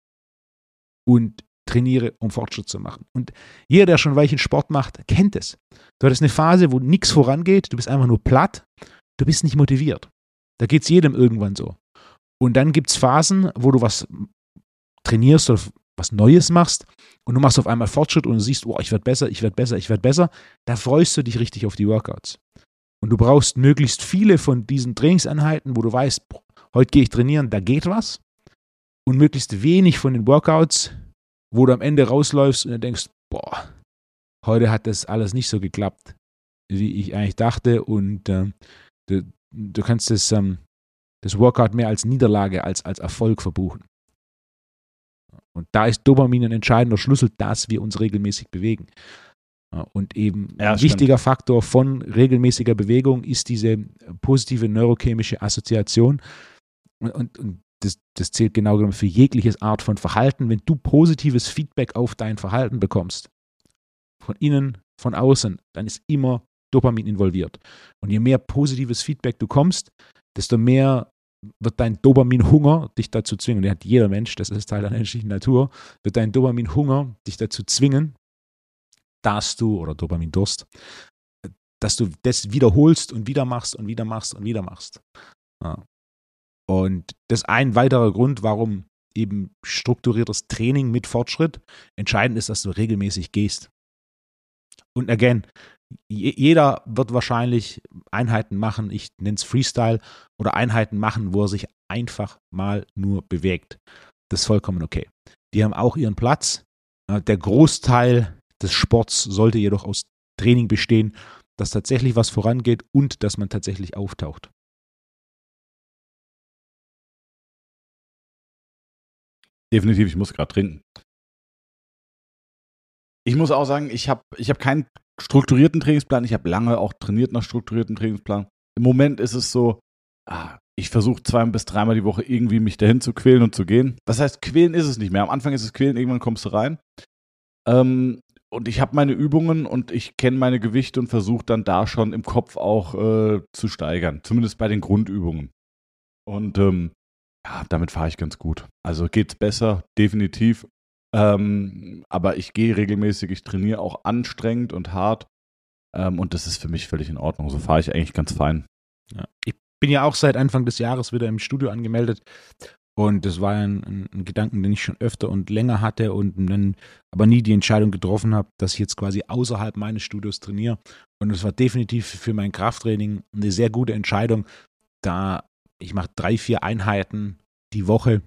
und trainiere, um Fortschritt zu machen. Und jeder, der schon weichen Sport macht, kennt es. Du hattest eine Phase, wo nichts vorangeht, du bist einfach nur platt, du bist nicht motiviert. Da geht es jedem irgendwann so. Und dann gibt es Phasen, wo du was trainierst oder was Neues machst und du machst auf einmal Fortschritt und du siehst, oh, ich werde besser, ich werde besser, ich werde besser. Da freust du dich richtig auf die Workouts. Und du brauchst möglichst viele von diesen Trainingseinheiten, wo du weißt, boah, heute gehe ich trainieren, da geht was. Und möglichst wenig von den Workouts, wo du am Ende rausläufst und dann denkst, boah, heute hat das alles nicht so geklappt, wie ich eigentlich dachte. Und du kannst das Workout mehr als Niederlage, als Erfolg verbuchen. Und da ist Dopamin ein entscheidender Schlüssel, dass wir uns regelmäßig bewegen. Und eben ein wichtiger Faktor von regelmäßiger Bewegung ist diese positive neurochemische Assoziation. Und das zählt genau genommen für jegliches Art von Verhalten. Wenn du positives Feedback auf dein Verhalten bekommst, von innen, von außen, dann ist immer Dopamin involviert. Und je mehr positives Feedback du kommst, desto mehr wird dein Dopaminhunger dich dazu zwingen, den hat jeder Mensch, das ist Teil der menschlichen Natur, wird dein Dopaminhunger dich dazu zwingen, oder Dopamindurst, dass du das wiederholst und wieder machst und wieder machst und wieder machst. Ja. Und das ist ein weiterer Grund, warum eben strukturiertes Training mit Fortschritt entscheidend ist, dass du regelmäßig gehst. Und again, jeder wird wahrscheinlich Einheiten machen, ich nenne es Freestyle, oder Einheiten machen, wo er sich einfach mal nur bewegt. Das ist vollkommen okay. Die haben auch ihren Platz. Der Großteil des Sports sollte jedoch aus Training bestehen, dass tatsächlich was vorangeht und dass man tatsächlich auftaucht. Definitiv, ich muss gerade trinken. Ich muss auch sagen, ich hab keinen strukturierten Trainingsplan. Ich habe lange auch trainiert nach strukturierten Trainingsplan. Im Moment ist es so, ich versuche 2 bis 3 Mal die Woche irgendwie mich dahin zu quälen und zu gehen. Was heißt, quälen ist es nicht mehr. Am Anfang ist es quälen, irgendwann kommst du rein. Und ich habe meine Übungen und ich kenne meine Gewichte und versuche dann da schon im Kopf auch zu steigern. Zumindest bei den Grundübungen. Und damit fahre ich ganz gut. Also geht's besser, definitiv. Aber ich gehe regelmäßig, ich trainiere auch anstrengend und hart. Und das ist für mich völlig in Ordnung. So fahre ich eigentlich ganz fein. Ja. Ich bin ja auch seit Anfang des Jahres wieder im Studio angemeldet. Und das war ein Gedanken, den ich schon öfter und länger hatte und dann aber nie die Entscheidung getroffen habe, dass ich jetzt quasi außerhalb meines Studios trainiere. Und es war definitiv für mein Krafttraining eine sehr gute Entscheidung, da ich mache 3-4 Einheiten die Woche,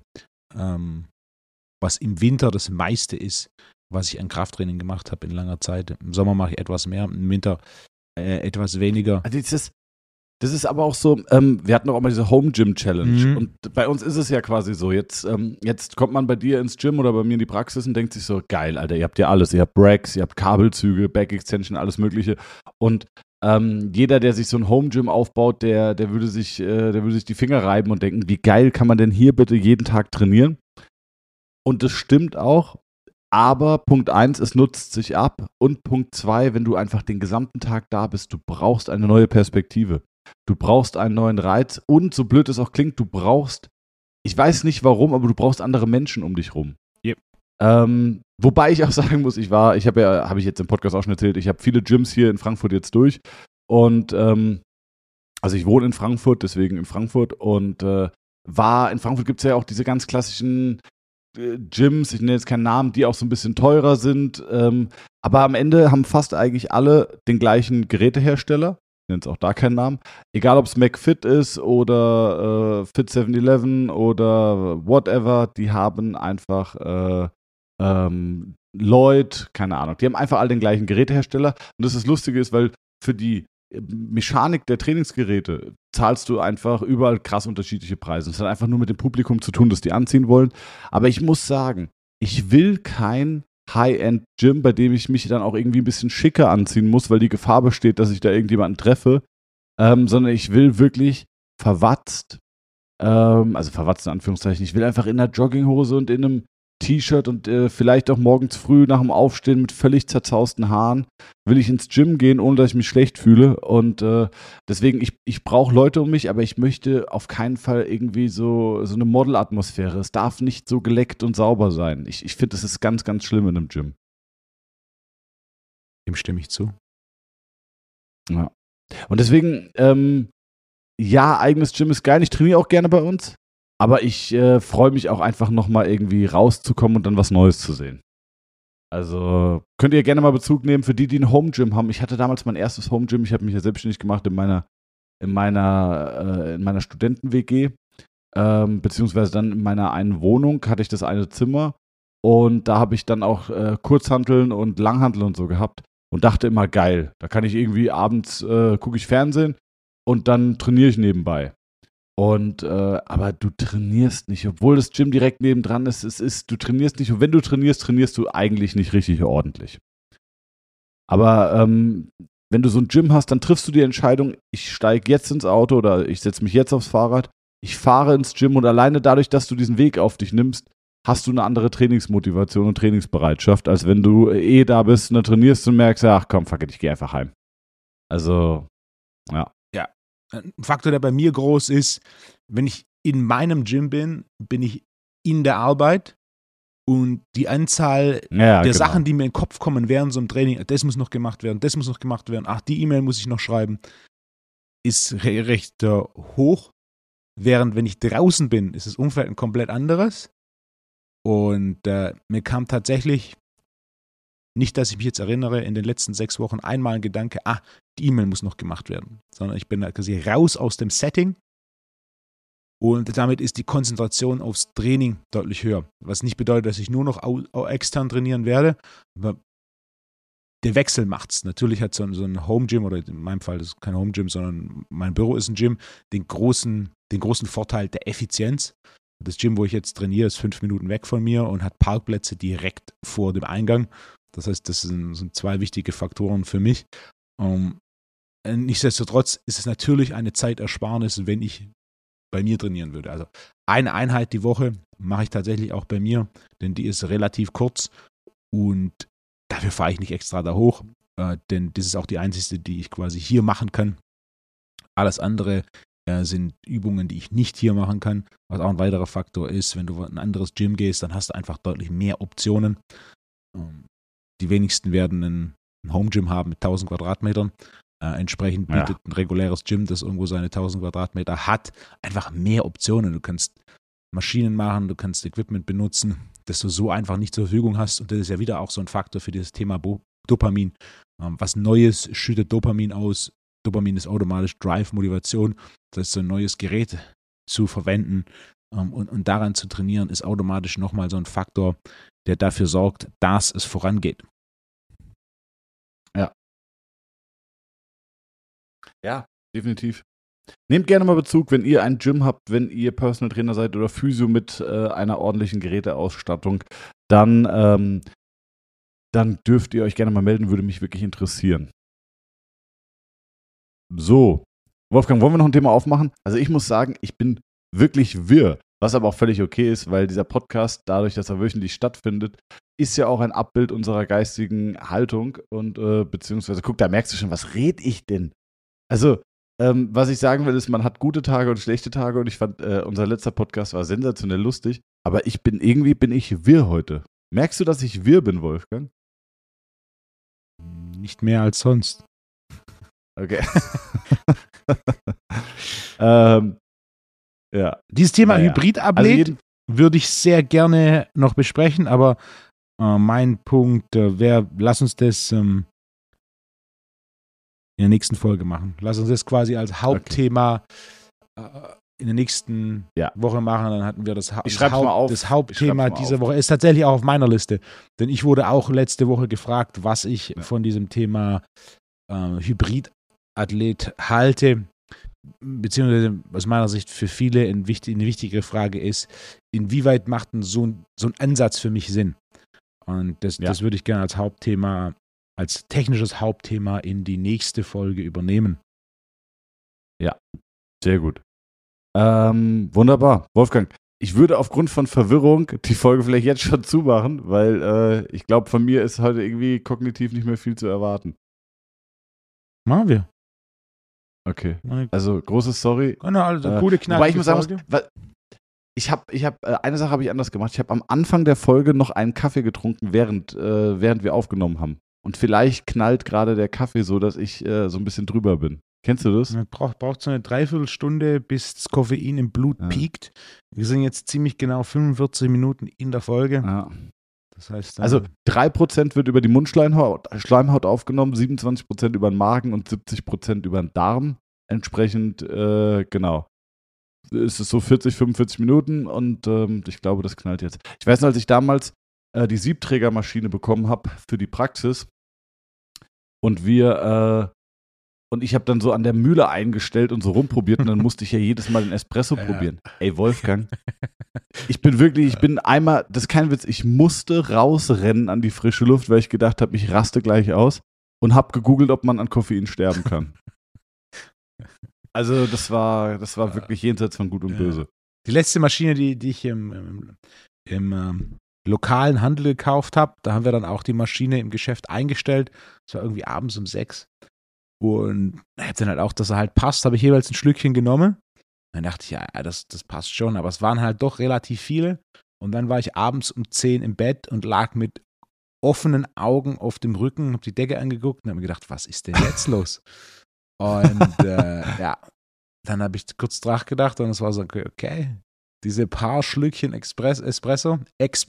was im Winter das meiste ist, was ich an Krafttraining gemacht habe in langer Zeit. Im Sommer mache ich etwas mehr, im Winter etwas weniger. Also das ist aber auch so, wir hatten auch mal diese Home Gym Challenge. Mhm. Und bei uns ist es ja quasi so, jetzt kommt man bei dir ins Gym oder bei mir in die Praxis und denkt sich so, geil, Alter, ihr habt ja alles. Ihr habt Racks, ihr habt Kabelzüge, Back Extension, alles mögliche. Und jeder, der sich so ein Home Gym aufbaut, der würde sich die Finger reiben und denken, wie geil kann man denn hier bitte jeden Tag trainieren? Und das stimmt auch. Aber Punkt 1, es nutzt sich ab. Und Punkt 2, wenn du einfach den gesamten Tag da bist, du brauchst eine neue Perspektive. Du brauchst einen neuen Reiz und, so blöd es auch klingt, ich weiß nicht warum, aber du brauchst andere Menschen um dich rum. Yep. Wobei ich auch sagen muss, habe ich jetzt im Podcast auch schon erzählt, ich habe viele Gyms hier in Frankfurt jetzt durch und also ich wohne in Frankfurt, deswegen in Frankfurt und in Frankfurt gibt es ja auch diese ganz klassischen Gyms, ich nenne jetzt keinen Namen, die auch so ein bisschen teurer sind, aber am Ende haben fast eigentlich alle den gleichen Gerätehersteller. Ich nenne es auch da keinen Namen. Egal, ob es McFit ist oder Fit 7-Eleven oder whatever, die haben einfach Lloyd, keine Ahnung. Die haben einfach alle den gleichen Gerätehersteller. Und das Lustige ist, weil für die Mechanik der Trainingsgeräte zahlst du einfach überall krass unterschiedliche Preise. Das hat einfach nur mit dem Publikum zu tun, das die anziehen wollen. Aber ich muss sagen, ich will kein High-End-Gym, bei dem ich mich dann auch irgendwie ein bisschen schicker anziehen muss, weil die Gefahr besteht, dass ich da irgendjemanden treffe, sondern ich will wirklich verwatzt, also verwatzt in Anführungszeichen, ich will einfach in einer Jogginghose und in einem T-Shirt und vielleicht auch morgens früh nach dem Aufstehen mit völlig zerzausten Haaren, will ich ins Gym gehen, ohne dass ich mich schlecht fühle. Und deswegen, ich brauche Leute um mich, aber ich möchte auf keinen Fall irgendwie so eine Model-Atmosphäre. Es darf nicht so geleckt und sauber sein. Ich finde, das ist ganz, ganz schlimm in einem Gym. Dem stimme ich zu. Ja. Und deswegen, ja, eigenes Gym ist geil. Ich trainiere auch gerne bei uns. Aber ich freue mich auch einfach nochmal irgendwie rauszukommen und dann was Neues zu sehen. Also könnt ihr gerne mal Bezug nehmen für die ein Home-Gym haben. Ich hatte damals mein erstes Home-Gym. Ich habe mich ja selbstständig gemacht in meiner Studenten-WG. Beziehungsweise dann in meiner einen Wohnung hatte ich das eine Zimmer. Und da habe ich dann auch Kurzhanteln und Langhanteln und so gehabt. Und dachte immer, geil, da kann ich irgendwie abends, gucke ich Fernsehen und dann trainiere ich nebenbei. Und aber du trainierst nicht, obwohl das Gym direkt nebendran ist, du trainierst nicht. Und wenn du trainierst, trainierst du eigentlich nicht richtig ordentlich. Aber wenn du so ein Gym hast, dann triffst du die Entscheidung, ich steige jetzt ins Auto oder ich setze mich jetzt aufs Fahrrad, ich fahre ins Gym und alleine dadurch, dass du diesen Weg auf dich nimmst, hast du eine andere Trainingsmotivation und Trainingsbereitschaft, als wenn du da bist und dann trainierst und merkst, ach komm, fuck it, ich gehe einfach heim. Also, ja. Ein Faktor, der bei mir groß ist, wenn ich in meinem Gym bin, bin ich in der Arbeit und die Anzahl der Sachen, die mir in den Kopf kommen während so einem Training, das muss noch gemacht werden, ach, die E-Mail muss ich noch schreiben, ist recht hoch. Während wenn ich draußen bin, ist das Umfeld ein komplett anderes. Und mir kam tatsächlich, nicht, dass ich mich jetzt erinnere, in den letzten 6 Wochen einmal ein Gedanke, die E-Mail muss noch gemacht werden. Sondern ich bin da quasi raus aus dem Setting und damit ist die Konzentration aufs Training deutlich höher. Was nicht bedeutet, dass ich nur noch extern trainieren werde, aber der Wechsel macht's. Natürlich hat so ein Home-Gym, oder in meinem Fall das ist kein Home-Gym, sondern mein Büro ist ein Gym, den großen Vorteil der Effizienz. Das Gym, wo ich jetzt trainiere, ist 5 Minuten weg von mir und hat Parkplätze direkt vor dem Eingang. Das heißt, das sind 2 wichtige Faktoren für mich. Nichtsdestotrotz ist es natürlich eine Zeitersparnis, wenn ich bei mir trainieren würde. Also eine Einheit die Woche mache ich tatsächlich auch bei mir, denn die ist relativ kurz und dafür fahre ich nicht extra da hoch, denn das ist auch die einzige, die ich quasi hier machen kann. Alles andere sind Übungen, die ich nicht hier machen kann. Was auch ein weiterer Faktor ist, wenn du in ein anderes Gym gehst, dann hast du einfach deutlich mehr Optionen. Die wenigsten werden ein Home-Gym haben mit 1000 Quadratmetern. Entsprechend bietet ein reguläres Gym, das irgendwo seine 1000 Quadratmeter hat, einfach mehr Optionen. Du kannst Maschinen machen, du kannst Equipment benutzen, das du so einfach nicht zur Verfügung hast. Und das ist ja wieder auch so ein Faktor für dieses Thema Dopamin. Was Neues schüttet Dopamin aus. Dopamin ist automatisch Drive, Motivation. Das ist so ein neues Gerät zu verwenden und daran zu trainieren, ist automatisch nochmal so ein Faktor, der dafür sorgt, dass es vorangeht. Ja, definitiv. Nehmt gerne mal Bezug, wenn ihr ein Gym habt, wenn ihr Personal Trainer seid oder Physio mit einer ordentlichen Geräteausstattung, dann dürft ihr euch gerne mal melden, würde mich wirklich interessieren. So, Wolfgang, wollen wir noch ein Thema aufmachen? Also ich muss sagen, ich bin wirklich wirr, was aber auch völlig okay ist, weil dieser Podcast, dadurch, dass er wöchentlich stattfindet, ist ja auch ein Abbild unserer geistigen Haltung und beziehungsweise, guck, da merkst du schon, was red ich denn? Also, was ich sagen will, ist, man hat gute Tage und schlechte Tage und ich fand, unser letzter Podcast war sensationell lustig, aber bin ich wirr heute. Merkst du, dass ich wirr bin, Wolfgang? Nicht mehr als sonst. Okay. Ja. Dieses Thema Hybrid-Update würde ich sehr gerne noch besprechen, aber mein Punkt wäre, lass uns das in der nächsten Folge machen. Lass uns das quasi als Hauptthema in der nächsten Woche machen. Dann hatten wir das Hauptthema dieser Woche. Ist tatsächlich auch auf meiner Liste. Denn ich wurde auch letzte Woche gefragt, was ich von diesem Thema Hybrid-Athlet halte. beziehungsweise aus meiner Sicht für viele eine wichtigere Frage ist, inwieweit macht so ein Ansatz für mich Sinn? Und das würde ich gerne als Hauptthema, als technisches Hauptthema in die nächste Folge übernehmen. Ja, sehr gut. Wunderbar. Wolfgang, ich würde aufgrund von Verwirrung die Folge vielleicht jetzt schon zumachen, weil ich glaube, von mir ist heute irgendwie kognitiv nicht mehr viel zu erwarten. Machen wir. Okay. Also, großes Sorry. Also, gute Knackige wobei ich muss sagen, eine Sache habe ich anders gemacht. Ich habe am Anfang der Folge noch einen Kaffee getrunken, während wir aufgenommen haben. Und vielleicht knallt gerade der Kaffee so, dass ich so ein bisschen drüber bin. Kennst du das? Man braucht so eine Dreiviertelstunde, bis das Koffein im Blut piekt. Wir sind jetzt ziemlich genau 45 Minuten in der Folge. Ja. Das heißt, also 3% wird über die Mundschleimhaut aufgenommen, 27% über den Magen und 70% über den Darm. Entsprechend, genau. Ist es so 40, 45 Minuten und ich glaube, das knallt jetzt. Ich weiß noch, als ich damals die Siebträgermaschine bekommen habe für die Praxis und ich habe dann so an der Mühle eingestellt und so rumprobiert und dann musste ich ja jedes Mal den Espresso probieren. Ey, Wolfgang, ich bin einmal, das ist kein Witz, ich musste rausrennen an die frische Luft, weil ich gedacht habe, ich raste gleich aus und habe gegoogelt, ob man an Koffein sterben kann. Also das war wirklich jenseits von Gut und Böse. Die letzte Maschine, die ich im lokalen Handel gekauft habe, da haben wir dann auch die Maschine im Geschäft eingestellt. Das war irgendwie abends um 6. Und ich habe dann halt auch, dass er halt passt, habe ich jeweils ein Schlückchen genommen. Dann dachte ich, ja, das passt schon. Aber es waren halt doch relativ viele. Und dann war ich abends um 10 im Bett und lag mit offenen Augen auf dem Rücken, habe die Decke angeguckt und habe mir gedacht, was ist denn jetzt los? Und dann habe ich kurz nachgedacht und es war so, okay, diese paar Schlückchen Espresso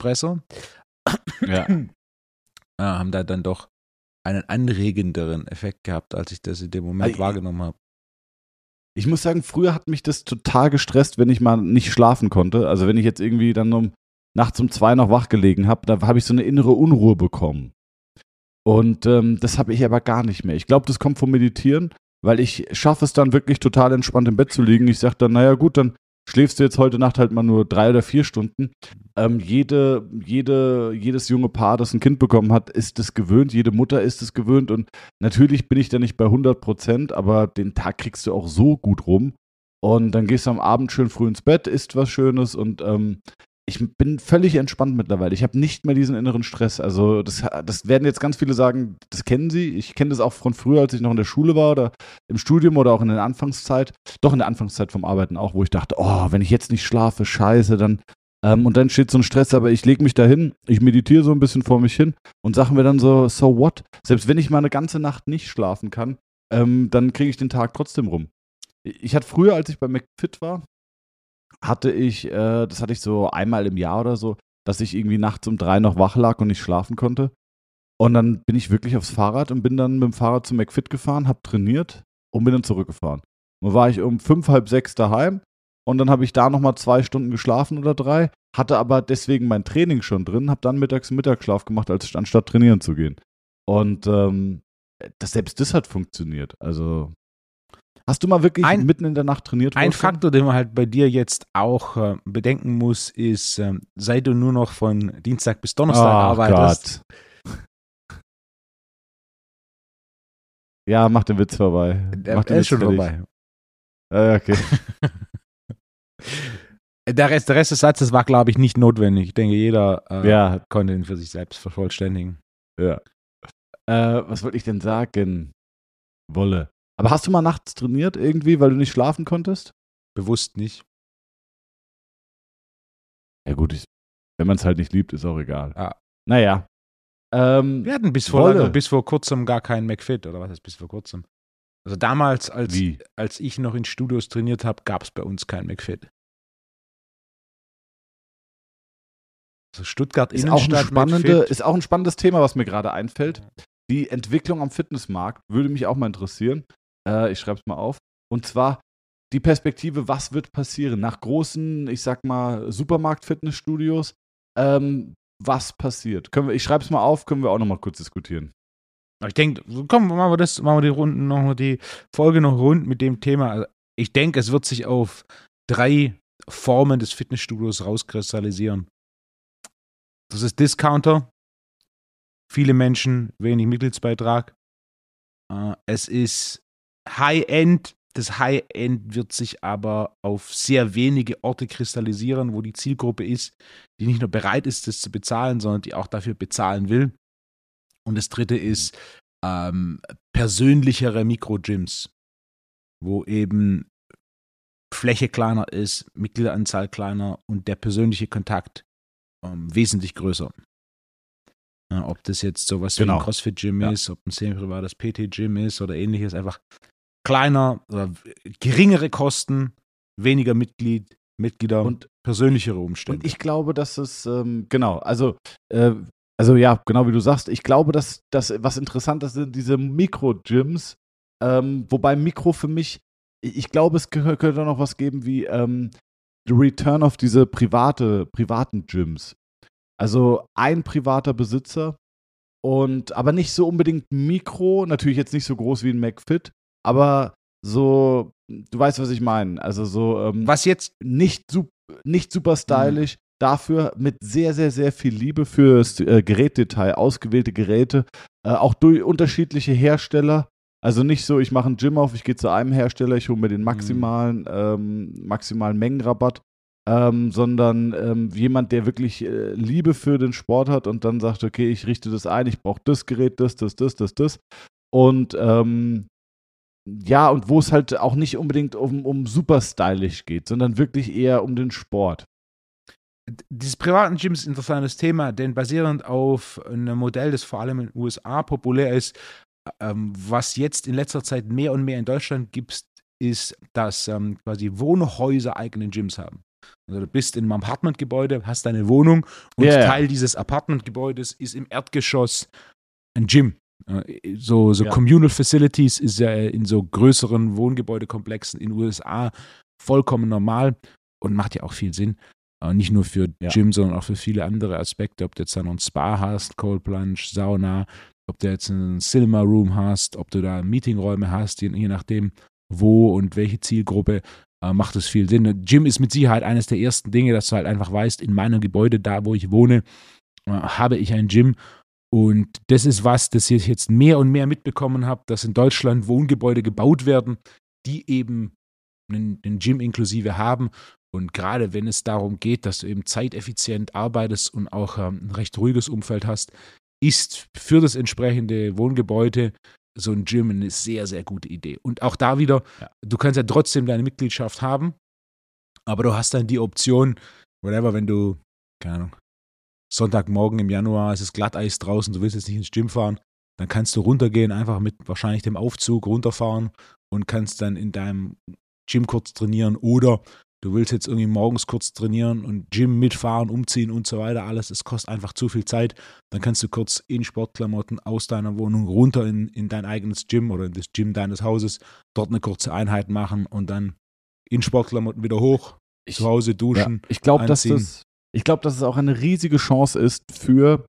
haben da dann doch einen anregenderen Effekt gehabt, als ich das in dem Moment wahrgenommen habe. Ich muss sagen, früher hat mich das total gestresst, wenn ich mal nicht schlafen konnte. Also wenn ich jetzt irgendwie dann nachts um 2 noch wach gelegen habe, da habe ich so eine innere Unruhe bekommen. Und das habe ich aber gar nicht mehr. Ich glaube, das kommt vom Meditieren, weil ich schaffe es dann wirklich total entspannt im Bett zu liegen. Ich sage dann, naja gut, dann schläfst du jetzt heute Nacht halt mal nur 3 oder 4 Stunden. Jedes junge Paar, das ein Kind bekommen hat, ist es gewöhnt. Jede Mutter ist es gewöhnt. Und natürlich bin ich da nicht bei 100%, aber den Tag kriegst du auch so gut rum. Und dann gehst du am Abend schön früh ins Bett, isst was Schönes und ich bin völlig entspannt mittlerweile. Ich habe nicht mehr diesen inneren Stress. Also das werden jetzt ganz viele sagen, das kennen sie. Ich kenne das auch von früher, als ich noch in der Schule war oder im Studium oder auch in der Anfangszeit. Doch in der Anfangszeit vom Arbeiten auch, wo ich dachte, oh, wenn ich jetzt nicht schlafe, scheiße, dann und dann steht so ein Stress, aber ich lege mich da hin, ich meditiere so ein bisschen vor mich hin und sage mir dann so what? Selbst wenn ich mal eine ganze Nacht nicht schlafen kann, dann kriege ich den Tag trotzdem rum. Ich hatte früher, als ich bei McFit war, das hatte ich so einmal im Jahr oder so, dass ich irgendwie nachts um 3 noch wach lag und nicht schlafen konnte. Und dann bin ich wirklich aufs Fahrrad und bin dann mit dem Fahrrad zum McFit gefahren, habe trainiert und bin dann zurückgefahren. Dann war ich um 5, halb 6 daheim und dann habe ich da nochmal 2 Stunden geschlafen oder 3, hatte aber deswegen mein Training schon drin, habe dann mittags einen Mittagsschlaf gemacht, anstatt trainieren zu gehen. Und selbst das hat funktioniert. Also hast du mal wirklich mitten in der Nacht trainiert? Ein Faktor, den man halt bei dir jetzt auch bedenken muss, ist, seit du nur noch von Dienstag bis Donnerstag arbeitest. Gott. Ja, mach den Witz vorbei. Der ist schon vorbei. Okay. Der Rest des Satzes war, glaube ich, nicht notwendig. Ich denke, jeder konnte ihn für sich selbst vervollständigen. Ja. Was wollte ich denn sagen? Wolle. Aber hast du mal nachts trainiert irgendwie, weil du nicht schlafen konntest? Bewusst nicht. Ja gut, wenn man es halt nicht liebt, ist auch egal. Ja. Naja. Wir hatten bis vor kurzem gar keinen McFit, oder was ist bis vor kurzem? Also damals, als ich noch in Studios trainiert habe, gab es bei uns keinen McFit. Also Stuttgart Innenstadt ist auch ein spannendes Thema, was mir gerade einfällt. Die Entwicklung am Fitnessmarkt würde mich auch mal interessieren. Ich schreibe es mal auf. Und zwar die Perspektive, was wird passieren nach großen, ich sag mal, Supermarkt-Fitnessstudios? Was passiert? Ich schreibe es mal auf, können wir auch noch mal kurz diskutieren. Ich denke, komm, machen wir die Folge noch rund mit dem Thema. ich denke, es wird sich auf 3 Formen des Fitnessstudios rauskristallisieren. Das ist Discounter, viele Menschen, wenig Mitgliedsbeitrag. Es ist High-End. Das High-End wird sich aber auf sehr wenige Orte kristallisieren, wo die Zielgruppe ist, die nicht nur bereit ist, das zu bezahlen, sondern die auch dafür bezahlen will. Und das dritte ist persönlichere Mikro-Gyms, wo eben Fläche kleiner ist, Mitgliederanzahl kleiner und der persönliche Kontakt wesentlich größer. Ja, ob das jetzt sowas wie ein CrossFit-Gym ist, ob ein semi-privates PT-Gym ist oder ähnliches, einfach kleiner, oder geringere Kosten, weniger Mitglieder und persönlichere Umstände. Und ich glaube, dass es, genau wie du sagst, ich glaube, dass das, was interessant ist, sind diese Mikro-Gyms, wobei Mikro für mich, ich glaube, es könnte noch was geben wie The Return of diese privaten Gyms. Also ein privater Besitzer aber nicht so unbedingt Mikro, natürlich jetzt nicht so groß wie ein McFit, aber so, du weißt, was ich meine. Also so, was jetzt nicht super stylisch, dafür mit sehr, sehr, sehr viel Liebe fürs Gerätdetail, ausgewählte Geräte, auch durch unterschiedliche Hersteller. Also nicht so, ich mache ein Gym auf, ich gehe zu einem Hersteller, ich hole mir den maximalen Mengenrabatt, sondern jemand, der wirklich Liebe für den Sport hat und dann sagt, okay, ich richte das ein, ich brauche das Gerät, das. Und und wo es halt auch nicht unbedingt um super stylisch geht, sondern wirklich eher um den Sport. Dieses privaten Gym ist ein interessantes Thema, denn basierend auf einem Modell, das vor allem in den USA populär ist, was jetzt in letzter Zeit mehr und mehr in Deutschland gibt, ist, dass quasi Wohnhäuser eigene Gyms haben. Also du bist in einem Apartmentgebäude, hast deine Wohnung und Teil dieses Apartmentgebäudes ist im Erdgeschoss ein Gym. So Communal Facilities ist ja in so größeren Wohngebäudekomplexen in den USA vollkommen normal und macht ja auch viel Sinn. Nicht nur für Gym, sondern auch für viele andere Aspekte. Ob du jetzt da noch ein Spa hast, Cold Plunge, Sauna, ob du jetzt einen Cinema Room hast, ob du da Meetingräume hast, je nachdem wo und welche Zielgruppe, macht es viel Sinn. Gym ist mit Sicherheit eines der ersten Dinge, dass du halt einfach weißt, in meinem Gebäude, da wo ich wohne, habe ich ein Gym. Und das ist was, das ich jetzt mehr und mehr mitbekommen habe, dass in Deutschland Wohngebäude gebaut werden, die eben einen Gym inklusive haben. Und gerade wenn es darum geht, dass du eben zeiteffizient arbeitest und auch ein recht ruhiges Umfeld hast, ist für das entsprechende Wohngebäude so ein Gym eine sehr, sehr gute Idee. Und auch da wieder, du kannst ja trotzdem deine Mitgliedschaft haben, aber du hast dann die Option, whatever, wenn du, keine Ahnung, Sonntagmorgen im Januar, es ist Glatteis draußen, du willst jetzt nicht ins Gym fahren, dann kannst du runtergehen, einfach mit wahrscheinlich dem Aufzug runterfahren und kannst dann in deinem Gym kurz trainieren oder du willst jetzt irgendwie morgens kurz trainieren und Gym mitfahren, umziehen und so weiter, alles, es kostet einfach zu viel Zeit. Dann kannst du kurz in Sportklamotten aus deiner Wohnung runter in dein eigenes Gym oder in das Gym deines Hauses, dort eine kurze Einheit machen und dann in Sportklamotten wieder hoch, zu Hause duschen, ich glaube, dass es auch eine riesige Chance ist für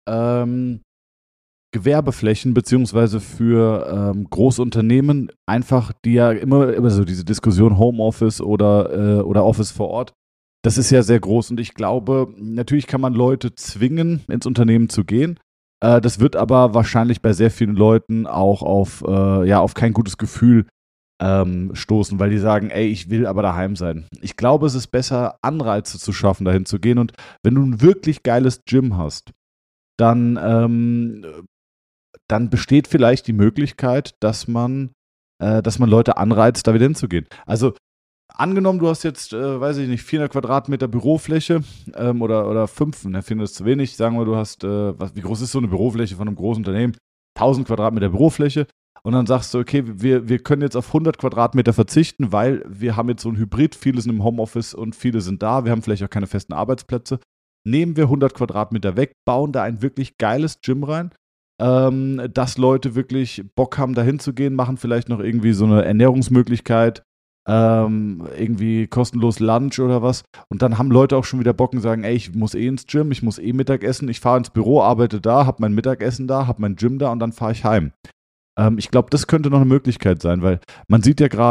Gewerbeflächen beziehungsweise für Großunternehmen, einfach, die ja immer so diese Diskussion Homeoffice oder Office vor Ort, das ist ja sehr groß und ich glaube, natürlich kann man Leute zwingen, ins Unternehmen zu gehen. Das wird aber wahrscheinlich bei sehr vielen Leuten auch auf kein gutes Gefühl stoßen, weil die sagen, ey, ich will aber daheim sein. Ich glaube, es ist besser, Anreize zu schaffen, dahin zu gehen und wenn du ein wirklich geiles Gym hast, dann besteht vielleicht die Möglichkeit, dass man Leute anreizt, da wieder hinzugehen. Also angenommen, du hast jetzt, 400 Quadratmeter Bürofläche oder 5, ne, finde das zu wenig. Sagen wir, du hast, wie groß ist so eine Bürofläche von einem großen Unternehmen? 1000 Quadratmeter Bürofläche. Und dann sagst du, okay, wir können jetzt auf 100 Quadratmeter verzichten, weil wir haben jetzt so ein Hybrid, viele sind im Homeoffice und viele sind da, wir haben vielleicht auch keine festen Arbeitsplätze. Nehmen wir 100 Quadratmeter weg, bauen da ein wirklich geiles Gym rein, dass Leute wirklich Bock haben, da hinzugehen, machen vielleicht noch irgendwie so eine Ernährungsmöglichkeit, irgendwie kostenlos Lunch oder was. Und dann haben Leute auch schon wieder Bock und sagen, ey, ich muss ins Gym, ich muss Mittag essen, ich fahre ins Büro, arbeite da, habe mein Mittagessen da, habe mein Gym da und dann fahre ich heim. Ich glaube, das könnte noch eine Möglichkeit sein, weil man sieht ja gerade,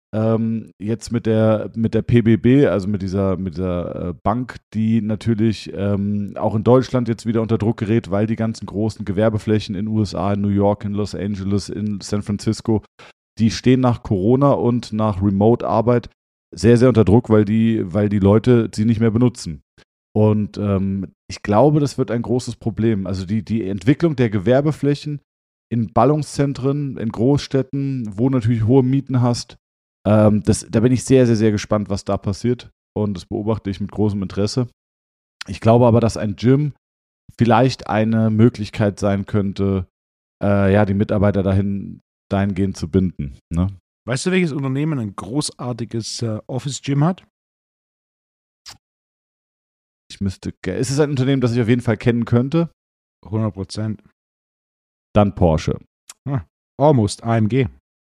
jetzt mit der PBB, also mit dieser Bank, die natürlich auch in Deutschland jetzt wieder unter Druck gerät, weil die ganzen großen Gewerbeflächen in den USA, in New York, in Los Angeles, in San Francisco, die stehen nach Corona und nach Remote-Arbeit sehr, sehr unter Druck, weil die Leute sie nicht mehr benutzen. Und ich glaube, das wird ein großes Problem. Also die Entwicklung der Gewerbeflächen in Ballungszentren, in Großstädten, wo du natürlich hohe Mieten hast, da bin ich sehr, sehr, sehr gespannt, was da passiert. Und das beobachte ich mit großem Interesse. Ich glaube aber, dass ein Gym vielleicht eine Möglichkeit sein könnte, die Mitarbeiter dahingehend zu binden. Ne? Weißt du, welches Unternehmen ein großartiges Office-Gym hat? Ist es ein Unternehmen, das ich auf jeden Fall kennen könnte? 100%. Dann Porsche. Almost, AMG.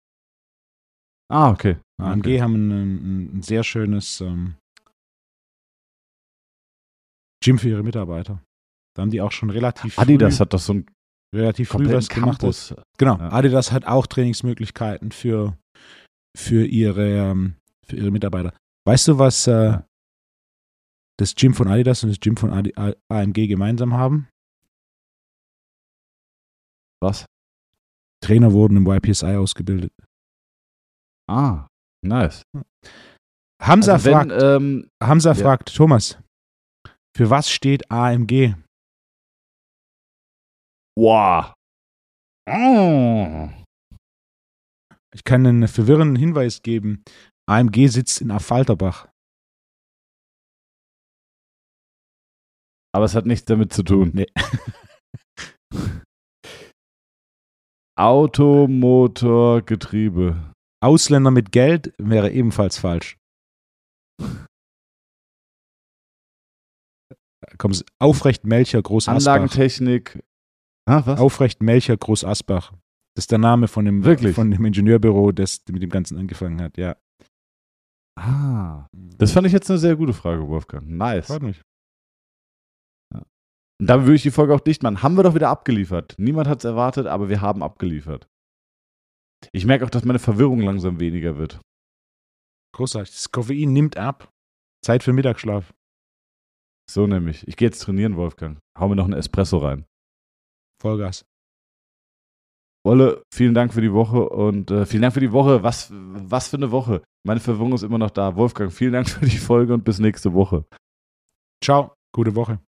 Okay. AMG haben ein sehr schönes Gym für ihre Mitarbeiter. Da haben die auch schon relativ Adidas hat doch so ein relativ früh was gemacht. Genau, ja. Adidas hat auch Trainingsmöglichkeiten für ihre Mitarbeiter. Weißt du, was das Gym von Adidas und das Gym von AMG gemeinsam haben? Was? Trainer wurden im YPSI ausgebildet. Nice. Hamza fragt, Thomas, für was steht AMG? Wow. Ich kann einen verwirrenden Hinweis geben. AMG sitzt in Affalterbach. Aber es hat nichts damit zu tun. Nee. Auto, Motor, Getriebe. Ausländer mit Geld wäre ebenfalls falsch. Aufrecht Melcher Groß Asbach. Anlagentechnik. Was? Aufrecht Melcher Groß Asbach. Das ist der Name von dem Ingenieurbüro, das mit dem Ganzen angefangen hat, ja. Das fand ich jetzt eine sehr gute Frage, Wolfgang. Nice. Freut mich. Ja. Und damit würde ich die Folge auch dicht machen. Haben wir doch wieder abgeliefert. Niemand hat es erwartet, aber wir haben abgeliefert. Ich merke auch, dass meine Verwirrung langsam weniger wird. Großartig. Das Koffein nimmt ab. Zeit für Mittagsschlaf. So nämlich. Ich gehe jetzt trainieren, Wolfgang. Hau mir noch einen Espresso rein. Vollgas. Wolle, vielen Dank für die Woche und vielen Dank für die Woche. Was für eine Woche. Meine Verwirrung ist immer noch da. Wolfgang, vielen Dank für die Folge und bis nächste Woche. Ciao. Gute Woche.